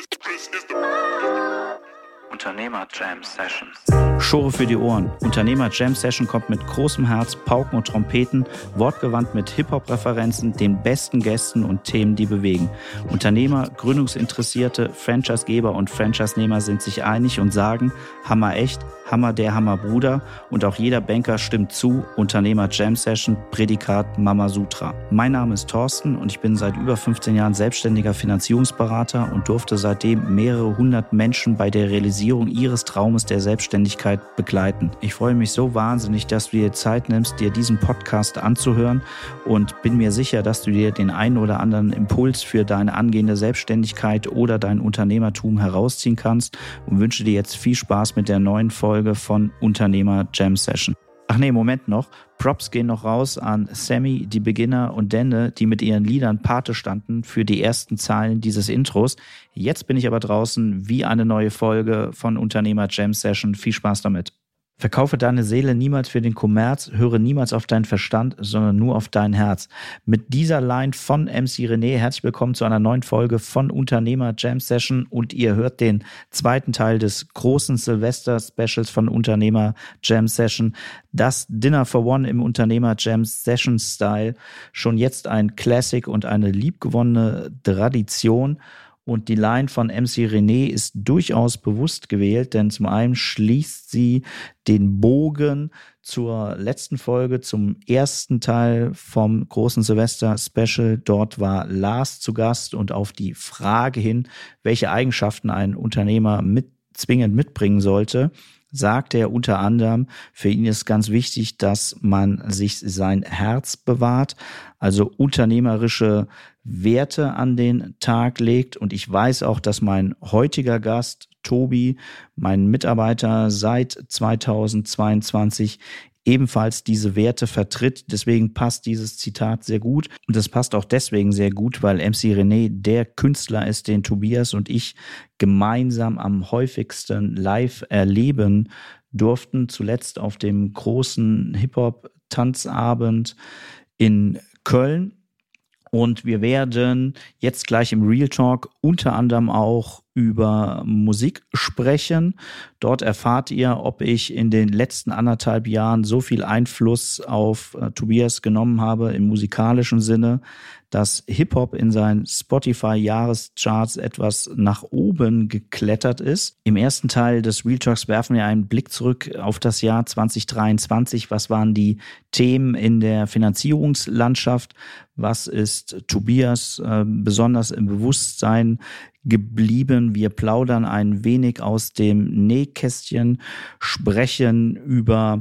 Unternehmer Jam Sessions. Schore für die Ohren. Unternehmer Jam Session kommt mit großem Herz, Pauken und Trompeten, wortgewandt mit Hip-Hop-Referenzen, den besten Gästen und Themen, die bewegen. Unternehmer, Gründungsinteressierte, Franchisegeber und Franchise-Nehmer sind sich einig und sagen, Hammer echt, Hammer der Hammerbruder, und auch jeder Banker stimmt zu, Unternehmer Jam Session, Prädikat Mama Sutra. Mein Name ist Thorsten und ich bin seit über 15 Jahren selbstständiger Finanzierungsberater und durfte seitdem mehrere hundert Menschen bei der Realisierung ihres Traumes der Selbstständigkeit begleiten. Ich freue mich so wahnsinnig, dass du dir Zeit nimmst, dir diesen Podcast anzuhören, und bin mir sicher, dass du dir den einen oder anderen Impuls für deine angehende Selbstständigkeit oder dein Unternehmertum herausziehen kannst, und wünsche dir jetzt viel Spaß mit der neuen Folge von Unternehmer Jam Session. Ach nee, Moment noch. Props gehen noch raus an Sammy, die Beginner und Denne, die mit ihren Liedern Pate standen für die ersten Zeilen dieses Intros. Jetzt bin ich aber draußen wie eine neue Folge von Unternehmer Jam Session. Viel Spaß damit. Verkaufe deine Seele niemals für den Kommerz, höre niemals auf deinen Verstand, sondern nur auf dein Herz. Mit dieser Line von MC René herzlich willkommen zu einer neuen Folge von Unternehmer Jam Session, und ihr hört den zweiten Teil des großen Silvester-Specials von Unternehmer Jam Session. Das Dinner for One im Unternehmer Jam Session Style. Schon jetzt ein Classic und eine liebgewonnene Tradition. Und die Line von MC René ist durchaus bewusst gewählt, denn zum einen schließt sie den Bogen zur letzten Folge, zum ersten Teil vom großen Silvester-Special. Dort war Lars zu Gast, und auf die Frage hin, welche Eigenschaften ein Unternehmer zwingend mitbringen sollte, sagt er unter anderem, für ihn ist ganz wichtig, dass man sich sein Herz bewahrt, also unternehmerische Werte an den Tag legt. Und ich weiß auch, dass mein heutiger Gast, Tobi, mein Mitarbeiter seit 2022, ebenfalls diese Werte vertritt. Deswegen passt dieses Zitat sehr gut. Und das passt auch deswegen sehr gut, weil MC René der Künstler ist, den Tobias und ich gemeinsam am häufigsten live erleben durften. Zuletzt auf dem großen Hip-Hop-Tanzabend in Köln. Und wir werden jetzt gleich im Real Talk unter anderem auch über Musik sprechen. Dort erfahrt ihr, ob ich in den letzten 1,5 Jahren so viel Einfluss auf Tobias genommen habe im musikalischen Sinne, dass Hip-Hop in seinen Spotify-Jahrescharts etwas nach oben geklettert ist. Im ersten Teil des Real Talks werfen wir einen Blick zurück auf das Jahr 2023. Was waren die Themen in der Finanzierungslandschaft? Was ist Tobias besonders im Bewusstsein geblieben? Wir plaudern ein wenig aus dem Nähkästchen, sprechen über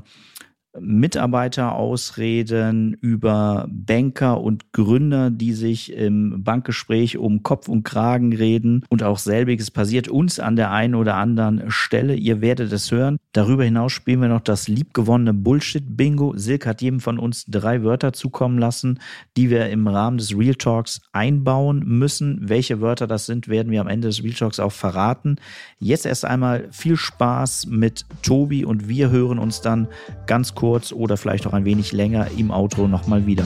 Mitarbeiterausreden, über Banker und Gründer, die sich im Bankgespräch um Kopf und Kragen reden, und auch selbiges passiert uns an der einen oder anderen Stelle. Ihr werdet es hören. Darüber hinaus spielen wir noch das liebgewonnene Bullshit-Bingo. Silke hat jedem von uns 3 Wörter zukommen lassen, die wir im Rahmen des Real Talks einbauen müssen. Welche Wörter das sind, werden wir am Ende des Real Talks auch verraten. Jetzt erst einmal viel Spaß mit Tobi, und wir hören uns dann ganz kurz oder vielleicht auch ein wenig länger im Outro nochmal wieder.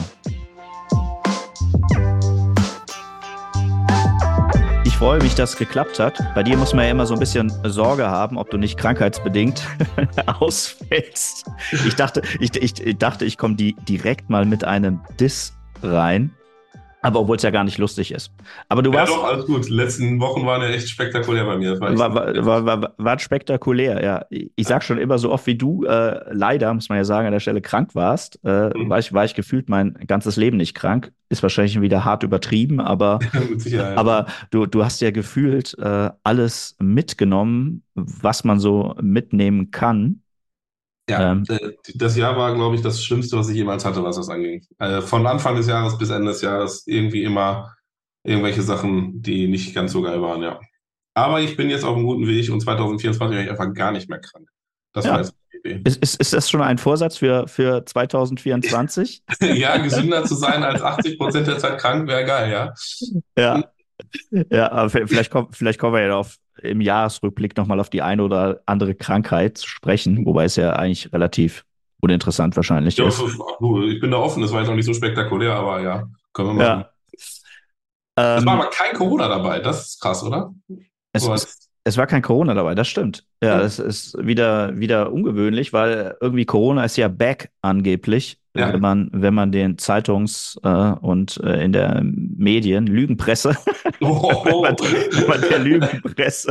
Ich freue mich, dass es geklappt hat. Bei dir muss man ja immer so ein bisschen Sorge haben, ob du nicht krankheitsbedingt ausfällst. Ich dachte, ich komme direkt mal mit einem Diss rein. Aber obwohl es ja gar nicht lustig ist. Aber du warst. Ja, doch, alles gut. Die letzten Wochen waren ja echt spektakulär bei mir. War spektakulär, ja. Ich sag schon immer so oft, wie du leider, muss man ja sagen, an der Stelle krank warst, war ich gefühlt mein ganzes Leben nicht krank. Ist wahrscheinlich wieder hart übertrieben, aber, Mit Sicherheit. aber du hast ja gefühlt alles mitgenommen, was man so mitnehmen kann. Ja, das Jahr war, glaube ich, das Schlimmste, was ich jemals hatte, was das anging. Von Anfang des Jahres bis Ende des Jahres irgendwie immer irgendwelche Sachen, die nicht ganz so geil waren, ja. Aber ich bin jetzt auf einem guten Weg, und 2024 war ich einfach gar nicht mehr krank. Das Ja. war jetzt die Idee. Ist das schon ein Vorsatz für 2024? Ja, gesünder zu sein als 80% der Zeit krank wäre geil, ja. Ja. Ja, aber vielleicht kommen wir ja im Jahresrückblick nochmal auf die eine oder andere Krankheit zu sprechen, wobei es ja eigentlich relativ uninteressant wahrscheinlich Ja, ist. ich bin da offen, das war jetzt auch nicht so spektakulär, aber ja, können wir machen. Ja. Es war aber kein Corona dabei, das ist krass, oder? Es, So es, als, es war kein Corona dabei, das stimmt. Ja, ja, es ist wieder ungewöhnlich, weil irgendwie Corona ist ja back angeblich, wenn ja. man den und in der Medien, Lügenpresse, Oh, wenn man der Lügenpresse,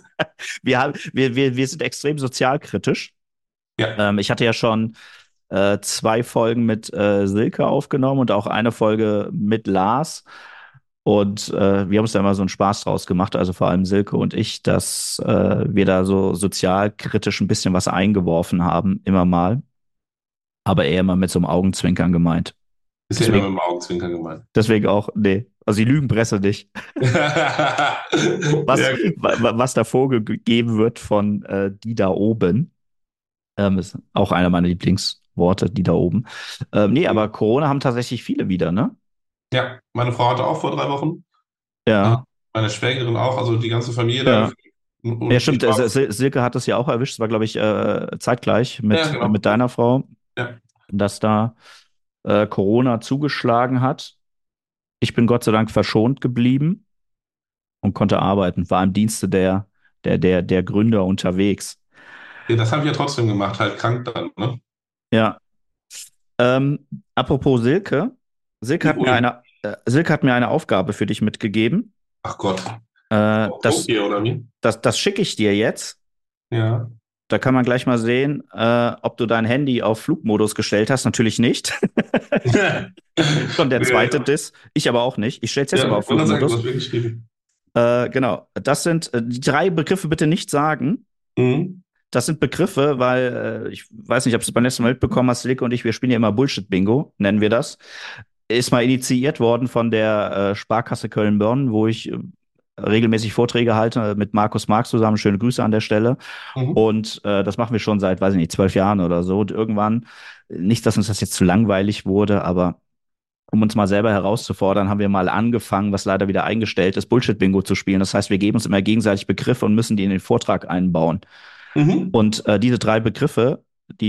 wir sind extrem sozialkritisch. ja, Ich hatte ja schon 2 Folgen mit Silke aufgenommen und auch eine Folge mit Lars. Und wir haben uns da immer so einen Spaß draus gemacht, also vor allem Silke und ich, dass wir da so sozialkritisch ein bisschen was eingeworfen haben, immer mal, aber eher immer mit so einem Augenzwinkern gemeint. ist ja immer Deswegen, mit dem Augenzwinkern gemeint. deswegen auch, nee, also die Lügenpresse nicht. Was, Ja, was da vorgegeben wird von die da oben, ist auch einer meiner Lieblingsworte, die da oben. Nee, aber Corona haben tatsächlich viele wieder, ne? ja, meine Frau hatte auch vor 3 Wochen. Äh, Ja, Meine Schwägerin auch, also die ganze Familie da ja. gefühlt. Ja, Und ich stimmt. war, Silke hat es ja auch erwischt. Es war, glaube ich, zeitgleich ja, mit genau. deiner Frau, Ja. dass da Corona zugeschlagen hat. Ich bin Gott sei Dank verschont geblieben und konnte arbeiten, war im Dienste der Gründer unterwegs. Ja, das habe ich ja trotzdem gemacht, halt krank dann, ne? Ja. Apropos Silke. Ui, Silke hat mir eine Aufgabe für dich mitgegeben. ach Gott. Äh, Druck das, hier, oder wie? das schicke ich dir jetzt. Ja. Da kann man gleich mal sehen, ob du dein Handy auf Flugmodus gestellt hast. Natürlich nicht. Schon der zweite Ja, Diss. Ich aber auch nicht. Ich stelle es jetzt aber ja, auf ich wollte sagen, du Flugmodus. hast mir geschrieben. Genau. Das sind die 3 Begriffe bitte nicht sagen. Mhm. Das sind Begriffe, weil ich weiß nicht, ob du es beim letzten Mal mitbekommen hast, Silke und ich, wir spielen ja immer Bullshit-Bingo, nennen wir das. Ist mal initiiert worden von der Sparkasse Köln-Bonn, wo ich regelmäßig Vorträge halte mit Markus Marx zusammen. Schöne Grüße an der Stelle. Mhm. Und das machen wir schon seit, weiß ich nicht, 12 Jahren oder so. Und irgendwann, nicht, dass uns das jetzt zu langweilig wurde, aber um uns mal selber herauszufordern, haben wir mal angefangen, was leider wieder eingestellt ist, Bullshit-Bingo zu spielen. Das heißt, wir geben uns immer gegenseitig Begriffe und müssen die in den Vortrag einbauen. Mhm. Und diese 3 Begriffe,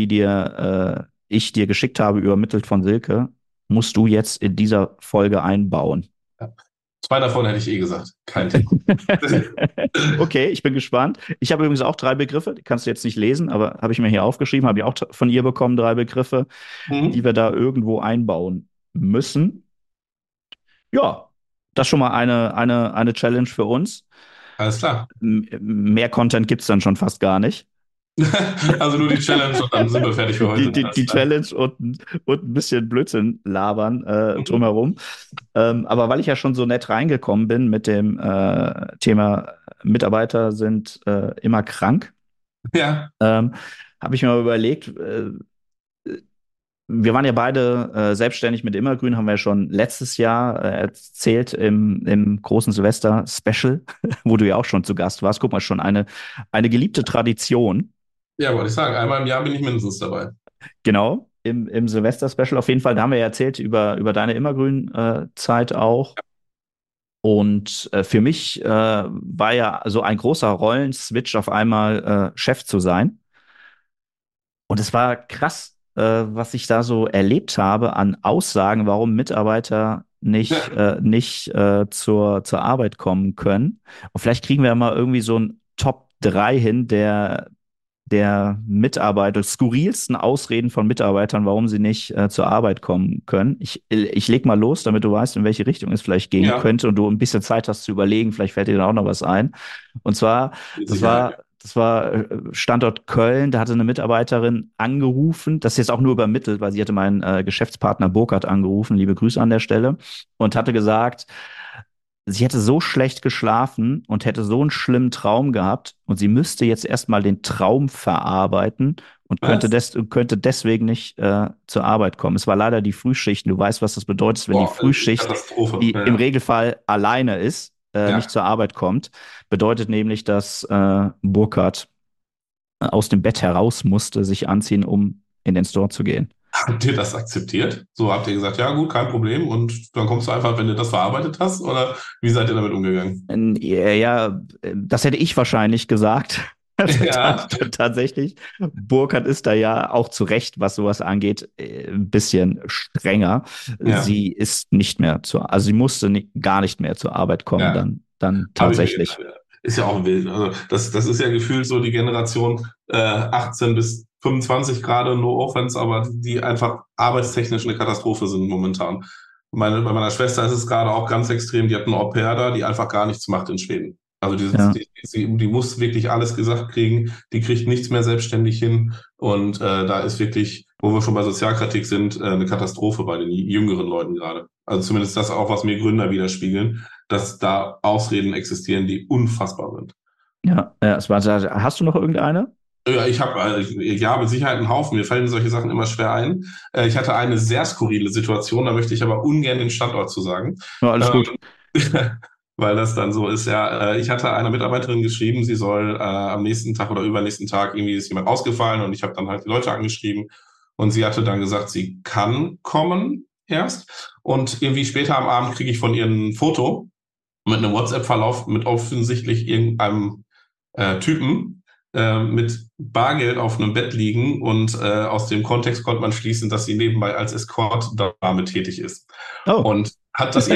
ich dir geschickt habe, übermittelt von Silke, musst du jetzt in dieser Folge einbauen. Ja. 2 davon hätte ich eh gesagt. Kein Thema. Okay, ich bin gespannt. Ich habe übrigens auch 3 Begriffe, die kannst du jetzt nicht lesen, aber habe ich mir hier aufgeschrieben, habe ich auch von ihr bekommen, 3 Begriffe, die Mhm. wir da irgendwo einbauen müssen. Ja, das schon mal eine Challenge für uns. Alles klar. Mehr Content gibt's dann schon fast gar nicht. Also nur die Challenge und dann sind wir fertig für heute. Die Alles klar. Challenge und ein bisschen Blödsinn labern Mhm. drumherum. Aber weil ich ja schon so nett reingekommen bin mit dem Thema Mitarbeiter sind immer krank, Ja, ähm, habe ich mir mal überlegt, wir waren ja beide selbstständig mit Immergrün, haben wir ja schon letztes Jahr erzählt im großen Silvester-Special, wo du ja auch schon zu Gast warst. Guck mal, schon eine geliebte Tradition. ja, wollte ich sagen. Einmal im Jahr bin ich mindestens dabei. Genau, im Silvester-Special auf jeden Fall. Da haben wir ja erzählt über deine Immergrün-Zeit auch. Und für mich war ja so ein großer Rollenswitch auf einmal Chef zu sein. Und es war krass, was ich da so erlebt habe an Aussagen, warum Mitarbeiter nicht zur Arbeit kommen können. Und vielleicht kriegen wir ja mal irgendwie so ein Top 3 hin der Mitarbeiter, skurrilsten Ausreden von Mitarbeitern, warum sie nicht zur Arbeit kommen können. Ich leg mal los, damit du weißt, in welche Richtung es vielleicht gehen Ja, könnte und du ein bisschen Zeit hast zu überlegen. Vielleicht fällt dir dann auch noch was ein. Und zwar, mit das Sicherheit. Ja. war, das war Standort Köln, da hatte eine Mitarbeiterin angerufen, das ist jetzt auch nur übermittelt, weil sie hatte meinen Geschäftspartner Burkhard angerufen, liebe Grüße an der Stelle, und hatte gesagt, sie hätte so schlecht geschlafen und hätte so einen schlimmen Traum gehabt und sie müsste jetzt erstmal den Traum verarbeiten und Was? könnte deswegen nicht zur Arbeit kommen. Es war leider die Frühschicht. Du weißt, was das bedeutet, wenn die Boah, Frühschicht, Katastrophe. die Ja, im ja. Regelfall alleine ist, nicht Ja. zur Arbeit kommt. Bedeutet nämlich, dass Burkhard aus dem Bett heraus musste, sich anziehen, um in den Store zu gehen. Habt ihr das akzeptiert? So habt ihr gesagt, ja gut, kein Problem. Und dann kommst du einfach, wenn du das verarbeitet hast? Oder wie seid ihr damit umgegangen? Ja, das hätte ich wahrscheinlich gesagt. Also Ja, tatsächlich, Burkhardt ist da ja auch zu Recht, was sowas angeht, ein bisschen strenger. ja, Sie ist nicht mehr also sie musste gar nicht mehr zur Arbeit kommen, ja. dann Habe ich mir tatsächlich. gedacht. Ja. ist ja auch wild. Also das ist ja gefühlt so die Generation 18 bis 25 gerade, no offense, aber die einfach arbeitstechnisch eine Katastrophe sind momentan. Bei meiner Schwester ist es gerade auch ganz extrem, die hat eine Au-pair da, die einfach gar nichts macht in Schweden. Also Ja. die muss wirklich alles gesagt kriegen, die kriegt nichts mehr selbstständig hin und da ist wirklich, wo wir schon bei Sozialkritik sind, eine Katastrophe bei den jüngeren Leuten gerade. Also zumindest das auch, was mir Gründer widerspiegeln, dass da Ausreden existieren, die unfassbar sind. Ja, hast du noch irgendeine? Ja, ja, mit Sicherheit einen Haufen. Mir fallen solche Sachen immer schwer ein. Ich hatte eine sehr skurrile Situation, da möchte ich aber ungern den Standort zu sagen. Ja, alles gut. Weil das dann so ist, ja, ich hatte einer Mitarbeiterin geschrieben, sie soll am nächsten Tag oder übernächsten Tag, irgendwie ist jemand ausgefallen und ich habe dann halt die Leute angeschrieben und sie hatte dann gesagt, sie kann kommen erst und irgendwie später am Abend kriege ich von ihr ein Foto mit einem WhatsApp-Verlauf mit offensichtlich irgendeinem Typen mit Bargeld auf einem Bett liegen und aus dem Kontext konnte man schließen, dass sie nebenbei als Escort-Dame tätig ist. Oh. Und hat das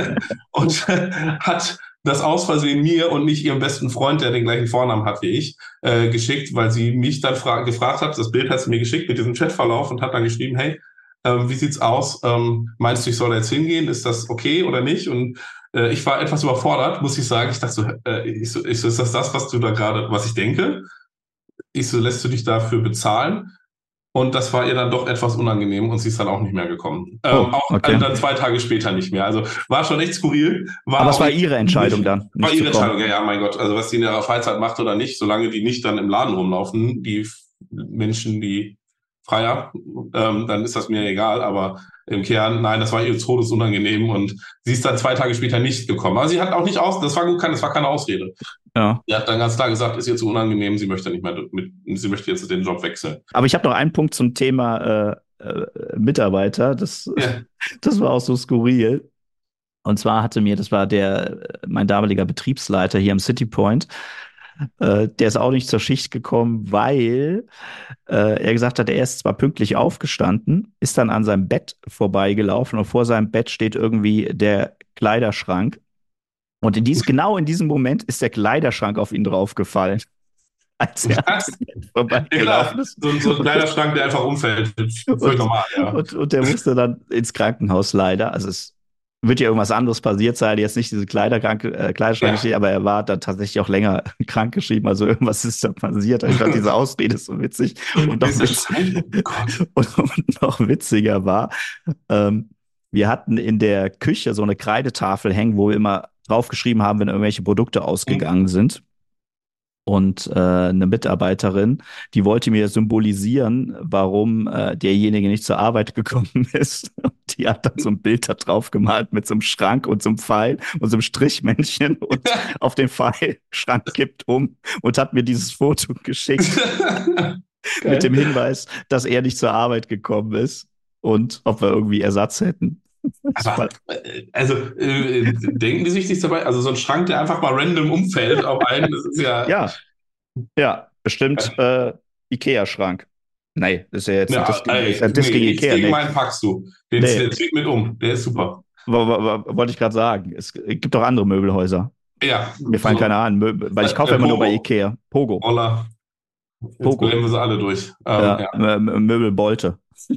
und hat das aus Versehen mir und nicht ihrem besten Freund, der den gleichen Vornamen hat wie ich, geschickt, weil sie mich dann gefragt hat, das Bild hat sie mir geschickt mit diesem Chatverlauf und hat dann geschrieben, hey, wie sieht's aus? Meinst du, ich soll jetzt hingehen? Ist das okay oder nicht? Und ich war etwas überfordert, muss ich sagen. Ich dachte so, ist das, was du da gerade, was ich denke? Ich so, lässt du dich dafür bezahlen? Und das war ihr dann doch etwas unangenehm und sie ist dann auch nicht mehr gekommen. Auch okay. dann 2 Tage später nicht mehr. Also war schon echt skurril. Aber es war ihre Entscheidung dann. War ihre Entscheidung, ja, mein Gott. Also was sie in ihrer Freizeit macht oder nicht, solange die nicht dann im Laden rumlaufen, die Menschen, die Freier, dann ist das mir egal. Aber im Kern, nein, das war ihr todesunangenehm und sie ist dann 2 Tage später nicht gekommen. Aber sie hat auch nicht das war keine Ausrede. Ja. Sie hat dann ganz klar gesagt, ist ihr zu unangenehm, sie möchte nicht mehr sie möchte jetzt den Job wechseln. Aber ich habe noch einen Punkt zum Thema Mitarbeiter. Das war auch so skurril. Und zwar das war mein damaliger Betriebsleiter hier am City Point. Der ist auch nicht zur Schicht gekommen, weil er gesagt hat, er ist zwar pünktlich aufgestanden, ist dann an seinem Bett vorbeigelaufen und vor seinem Bett steht irgendwie der Kleiderschrank. Und genau in diesem Moment ist der Kleiderschrank auf ihn draufgefallen. Als er vorbeigelaufen ist. So ein Kleiderschrank, der einfach umfällt. Völlig normal, ja. Und der musste dann ins Krankenhaus leider. Also es wird ja irgendwas anderes passiert sein, jetzt nicht diese Kleiderschrank steht, aber er war dann tatsächlich auch länger krankgeschrieben. Also irgendwas ist da passiert. Ich fand diese Ausrede so witzig. Und noch witziger war, wir hatten in der Küche so eine Kreidetafel hängen, wo wir immer draufgeschrieben haben, wenn irgendwelche Produkte ausgegangen sind. Und eine Mitarbeiterin, die wollte mir symbolisieren, warum derjenige nicht zur Arbeit gekommen ist. Und die hat dann so ein Bild da drauf gemalt mit so einem Schrank und so einem Pfeil und so einem Strichmännchen und auf den Pfeil Schrank kippt um und hat mir dieses Foto geschickt mit dem Hinweis, dass er nicht zur Arbeit gekommen ist und ob wir irgendwie Ersatz hätten. Denken die sich nichts dabei? Also so ein Schrank, der einfach mal random umfällt auf einen, das ist ja... Ja, bestimmt Ikea-Schrank. Nee, das ist ja jetzt das gegen Ikea. Gegen meinen packst du. Den zieht mit um, der ist super. Wollte ich gerade sagen. Es gibt auch andere Möbelhäuser. Ja. Mir fallen keine an, weil ich kaufe immer nur bei Ikea. Pogo. Roller. Jetzt blenden wir sie alle durch. Möbelbolte.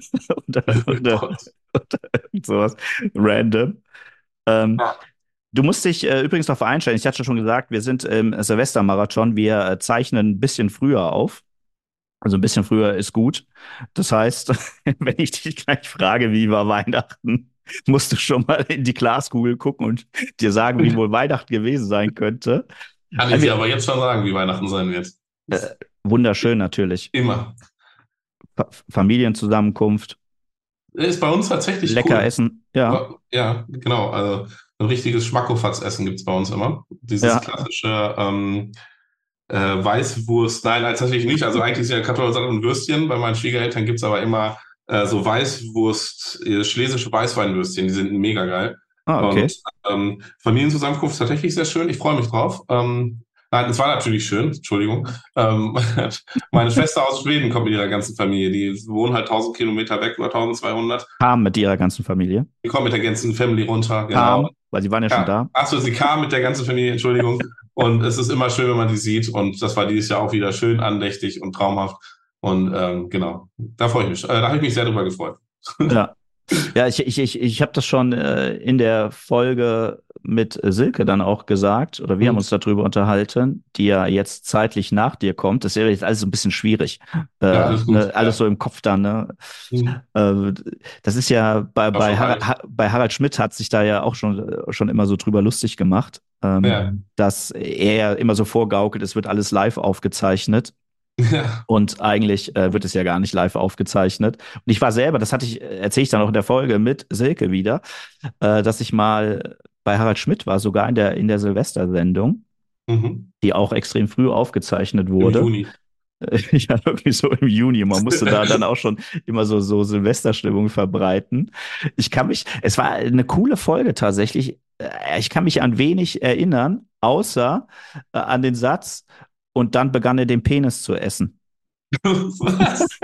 und sowas. Random. Du musst dich übrigens darauf einstellen. Ich hatte schon gesagt, wir sind im Silvestermarathon. Wir zeichnen ein bisschen früher auf. Also ein bisschen früher ist gut. Das heißt, wenn ich dich gleich frage, wie war Weihnachten, musst du schon mal in die Glaskugel gucken und dir sagen, wie wohl Weihnachten gewesen sein könnte. Kann ich dir aber jetzt schon sagen, wie Weihnachten sein wird. Wunderschön natürlich. Immer. Familienzusammenkunft. Ist bei uns tatsächlich lecker cool. Essen. Ja. Ja, genau. Also ein richtiges Schmackofatz-Essen gibt es bei uns immer. Dieses klassische Weißwurst. Nein, tatsächlich nicht. Also eigentlich sind ja Kartoffelsalat und Würstchen. Bei meinen Schwiegereltern gibt es aber immer so Weißwurst, schlesische Weißweinwürstchen. Die sind mega geil. Okay. Und Familienzusammenkunft ist tatsächlich sehr schön. Ich freue mich drauf. Nein, es war natürlich schön, Entschuldigung. Meine Schwester aus Schweden kommt mit ihrer ganzen Familie. Die wohnen halt 1000 Kilometer weg, über 1200. Kam mit ihrer ganzen Familie? Die kommt mit der ganzen Family runter, genau. Kam, weil sie waren ja schon da. Achso, sie kam mit der ganzen Familie, Entschuldigung. Und es ist immer schön, wenn man die sieht. Und das war dieses Jahr auch wieder schön, andächtig und traumhaft. Und genau, da freue ich mich. Da habe ich mich sehr drüber gefreut. Ja. Ja, ich habe das schon in der Folge mit Silke dann auch gesagt, oder wir haben Hm. uns darüber unterhalten, die ja jetzt zeitlich nach dir kommt. Das ist ja jetzt alles so ein bisschen schwierig. Ja, alles gut. Ne, alles Ja. so im Kopf dann, ne? Hm. Äh, Das ist ja War schon alt. Bei Harald Schmidt hat sich da ja auch schon immer so drüber lustig gemacht, Ja. dass er ja immer so vorgaukelt, es wird alles live aufgezeichnet. Ja. Und eigentlich wird es ja gar nicht live aufgezeichnet. Und ich war selber, erzähle ich dann auch in der Folge mit Silke wieder, dass ich mal bei Harald Schmidt war, sogar in der Silvestersendung, Mhm. die auch extrem früh aufgezeichnet Im wurde. Juni. Ja, irgendwie so im Juni. Man musste da dann auch schon immer so Silvesterstimmung verbreiten. Es war eine coole Folge tatsächlich. Ich kann mich an wenig erinnern, außer an den Satz, und dann begann er den Penis zu essen. Was?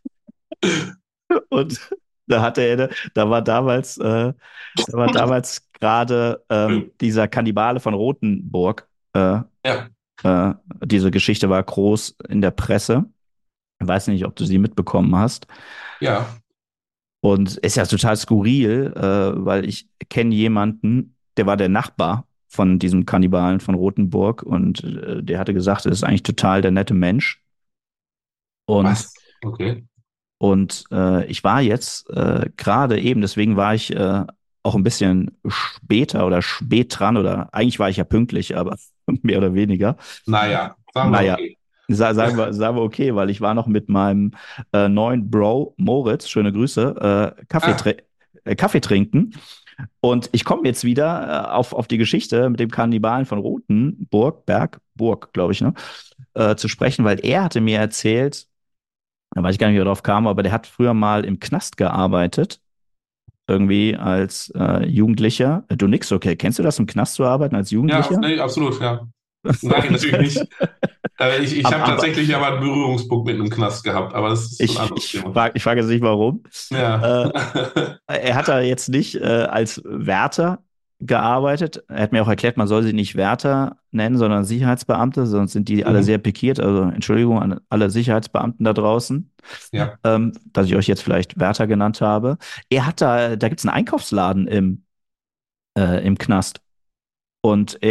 Und da hatte er, da war damals gerade dieser Kannibale von Rothenburg. Ja, Diese Geschichte war groß in der Presse. Ich weiß nicht, ob du sie mitbekommen hast. ja. Und ist ja total skurril, weil ich kenne jemanden, der war der Nachbar von diesem Kannibalen von Rothenburg und der hatte gesagt, er ist eigentlich total der nette Mensch. Und Was? Okay. Ich war jetzt gerade eben, deswegen war ich auch ein bisschen später oder spät dran oder eigentlich war ich ja pünktlich, aber mehr oder weniger. Naja, sagen wir Naja, okay. sagen wir okay, weil ich war noch mit meinem neuen Bro Moritz, schöne Grüße, Ah, Kaffee trinken. Und ich komme jetzt wieder auf die Geschichte mit dem Kannibalen von Rothenburg, Burg, glaube ich, ne, zu sprechen, weil er hatte mir erzählt, da weiß ich gar nicht, wie er drauf kam, aber der hat früher mal im Knast gearbeitet, irgendwie als Jugendlicher. Du nix, okay. Kennst du das, im Knast zu arbeiten als ja, Jugendlicher? nee, absolut, ja. Nein, natürlich nicht. Ich habe Aber tatsächlich aber einen Berührungspunkt mit einem Knast gehabt, aber das ist ein anderes Thema. ich frage jetzt nicht warum. Ja. Äh, Er hat da jetzt nicht als Wärter gearbeitet. Er hat mir auch erklärt, man soll sie nicht Wärter nennen, sondern Sicherheitsbeamte, sonst sind die alle sehr Mhm. pikiert. Also Entschuldigung an alle Sicherheitsbeamten da draußen, Ja. dass ich euch jetzt vielleicht Wärter genannt habe. Da gibt es einen Einkaufsladen im Knast. Und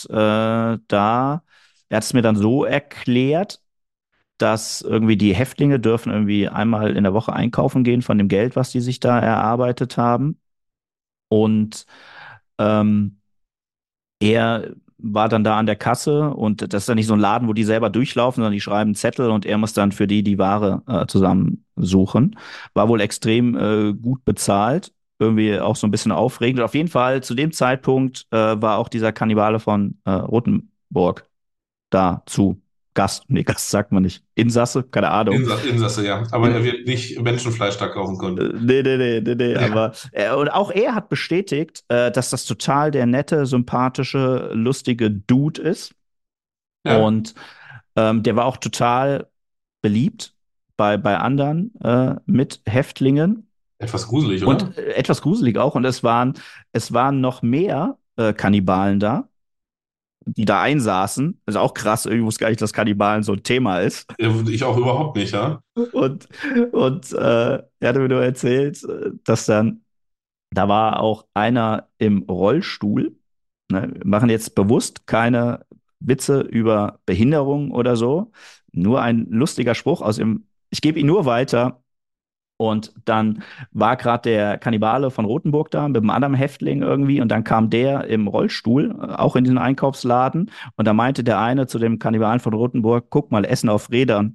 er hat es mir dann so erklärt, dass irgendwie die Häftlinge dürfen irgendwie einmal in der Woche einkaufen gehen von dem Geld, was die sich da erarbeitet haben. Und ähm, er war dann da an der Kasse und das ist dann nicht so ein Laden, wo die selber durchlaufen, sondern die schreiben einen Zettel und er muss dann für die Ware zusammensuchen. War wohl extrem gut bezahlt, irgendwie auch so ein bisschen aufregend. Und auf jeden Fall zu dem Zeitpunkt war auch dieser Kannibale von Rothenburg da zu Gast. Nee, Gast sagt man nicht. Insasse, keine Ahnung. Insasse, ja. Aber er wird nicht Menschenfleisch da kaufen können. Nee, Ja. aber und auch er hat bestätigt, dass das total der nette, sympathische, lustige Dude ist. Ja. Und der war auch total beliebt bei anderen Mithäftlingen Etwas gruselig, oder? und etwas gruselig auch. Und es waren noch mehr Kannibalen da, die da einsaßen. Das ist auch krass, irgendwie wusste gar nicht, dass Kannibalen so ein Thema ist. Ich auch überhaupt nicht, ja. Und, er hatte mir nur erzählt, dass dann da war auch einer im Rollstuhl. Ne? Wir machen jetzt bewusst keine Witze über Behinderung oder so. Nur ein lustiger Spruch ich gebe ihn nur weiter. Und dann war gerade der Kannibale von Rothenburg da mit einem anderen Häftling irgendwie. Und dann kam der im Rollstuhl, auch in den Einkaufsladen. Und da meinte der eine zu dem Kannibalen von Rothenburg, guck mal, Essen auf Rädern.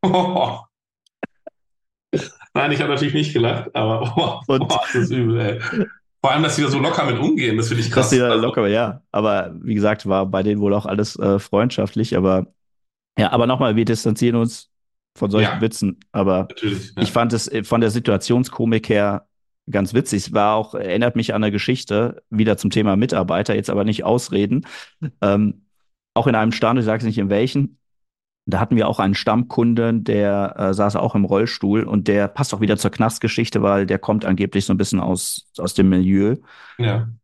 Nein, ich habe natürlich nicht gelacht, aber Und das ist übel, ey. Vor allem, dass sie da so locker mit umgehen, das finde ich dass die krass. da Also, locker, ja. Aber wie gesagt, war bei denen wohl auch alles freundschaftlich. Aber ja, aber nochmal, wir distanzieren uns von solchen ja, Witzen. Aber natürlich, ich ja. fand es von der Situationskomik her ganz witzig. Es war auch, erinnert mich an eine Geschichte, wieder zum Thema Mitarbeiter, jetzt aber nicht ausreden. Ähm, Auch in einem Stand, ich sage es nicht in welchen, da hatten wir auch einen Stammkunden, der saß auch im Rollstuhl und der passt auch wieder zur Knastgeschichte, weil der kommt angeblich so ein bisschen aus dem Milieu. Ja.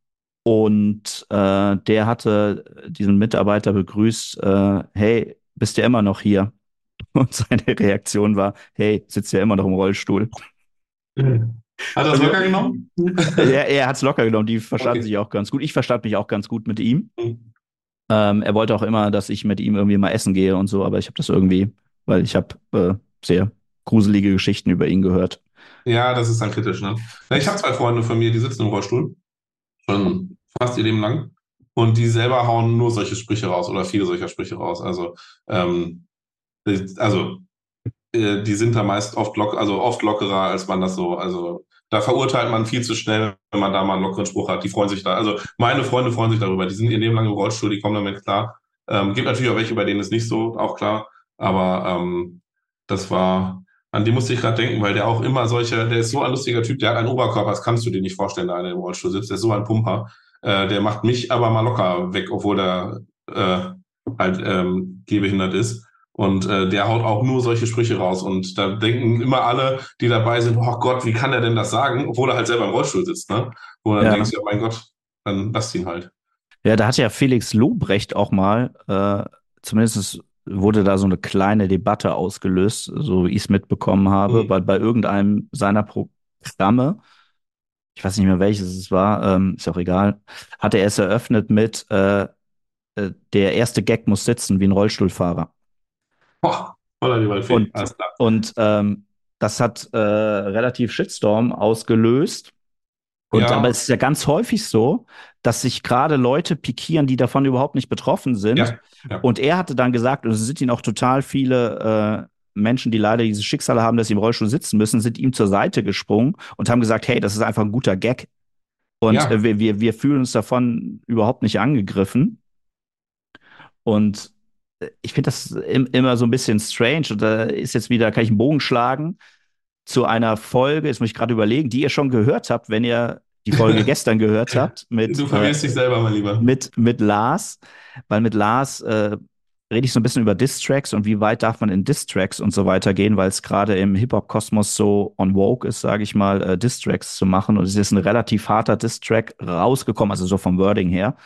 Und der hatte diesen Mitarbeiter begrüßt, hey, bist du immer noch hier? Und seine Reaktion war, hey, sitzt ja immer noch im Rollstuhl. Hat er es Und locker genommen? er hat es locker genommen, die verstanden Okay. sich auch ganz gut. Ich verstand mich auch ganz gut mit ihm. Hm. Er wollte auch immer, dass ich mit ihm irgendwie mal essen gehe und so, aber ich habe das irgendwie, weil ich habe sehr gruselige Geschichten über ihn gehört. Ja, das ist dann kritisch, ne? Na, ich habe zwei Freunde von mir, die sitzen im Rollstuhl, schon fast ihr Leben lang. Und die selber hauen nur solche Sprüche raus oder viele solcher Sprüche raus. Ähm, also die sind da meist oft lockerer, als man das so, also da verurteilt man viel zu schnell, wenn man da mal einen lockeren Spruch hat. Die freuen sich da, also meine Freunde freuen sich darüber. Die sind ihr Leben lang im Rollstuhl, die kommen damit klar. Gibt natürlich auch welche, bei denen ist nicht so, auch klar. Aber das war, an die musste ich gerade denken, weil der auch immer der ist so ein lustiger Typ, der hat einen Oberkörper, das kannst du dir nicht vorstellen, da einer im Rollstuhl sitzt, der ist so ein Pumper. Der macht mich aber mal locker weg, obwohl der halt gehbehindert ist. Und der haut auch nur solche Sprüche raus. Und da denken immer alle, die dabei sind, oh Gott, wie kann er denn das sagen? Obwohl er halt selber im Rollstuhl sitzt, ne? Wo du dann denkst, Ja. ja, mein Gott, dann lass ihn halt. Ja, da hat ja Felix Lobrecht auch mal, zumindest wurde da so eine kleine Debatte ausgelöst, so wie ich es mitbekommen habe, Hm. weil bei irgendeinem seiner Programme, ich weiß nicht mehr welches es war, ist auch egal, hatte er es eröffnet mit, der erste Gag muss sitzen wie ein Rollstuhlfahrer. Boah, voller die Waldfee, Und, alles klar. und das hat relativ Shitstorm ausgelöst. Aber Ja, es ist ja ganz häufig so, dass sich gerade Leute pikieren, die davon überhaupt nicht betroffen sind. ja, ja. Und er hatte dann gesagt, und es sind ihn auch total viele Menschen, die leider dieses Schicksal haben, dass sie im Rollstuhl sitzen müssen, sind ihm zur Seite gesprungen und haben gesagt, hey, das ist einfach ein guter Gag. Und Ja, wir fühlen uns davon überhaupt nicht angegriffen. Und ich finde das immer so ein bisschen strange. Und da ist jetzt wieder, kann ich einen Bogen schlagen zu einer Folge, jetzt muss ich gerade überlegen, die ihr schon gehört habt, wenn ihr die Folge gestern gehört habt du verwirrst dich selber, mein Lieber. mit Lars, weil mit Lars rede ich so ein bisschen über Diss-Tracks und wie weit darf man in Diss-Tracks und so weiter gehen, weil es gerade im Hip-Hop-Kosmos so on vogue ist, sage ich mal, Diss-Tracks zu machen. Und es ist ein relativ harter Diss-Track rausgekommen, also so vom Wording her.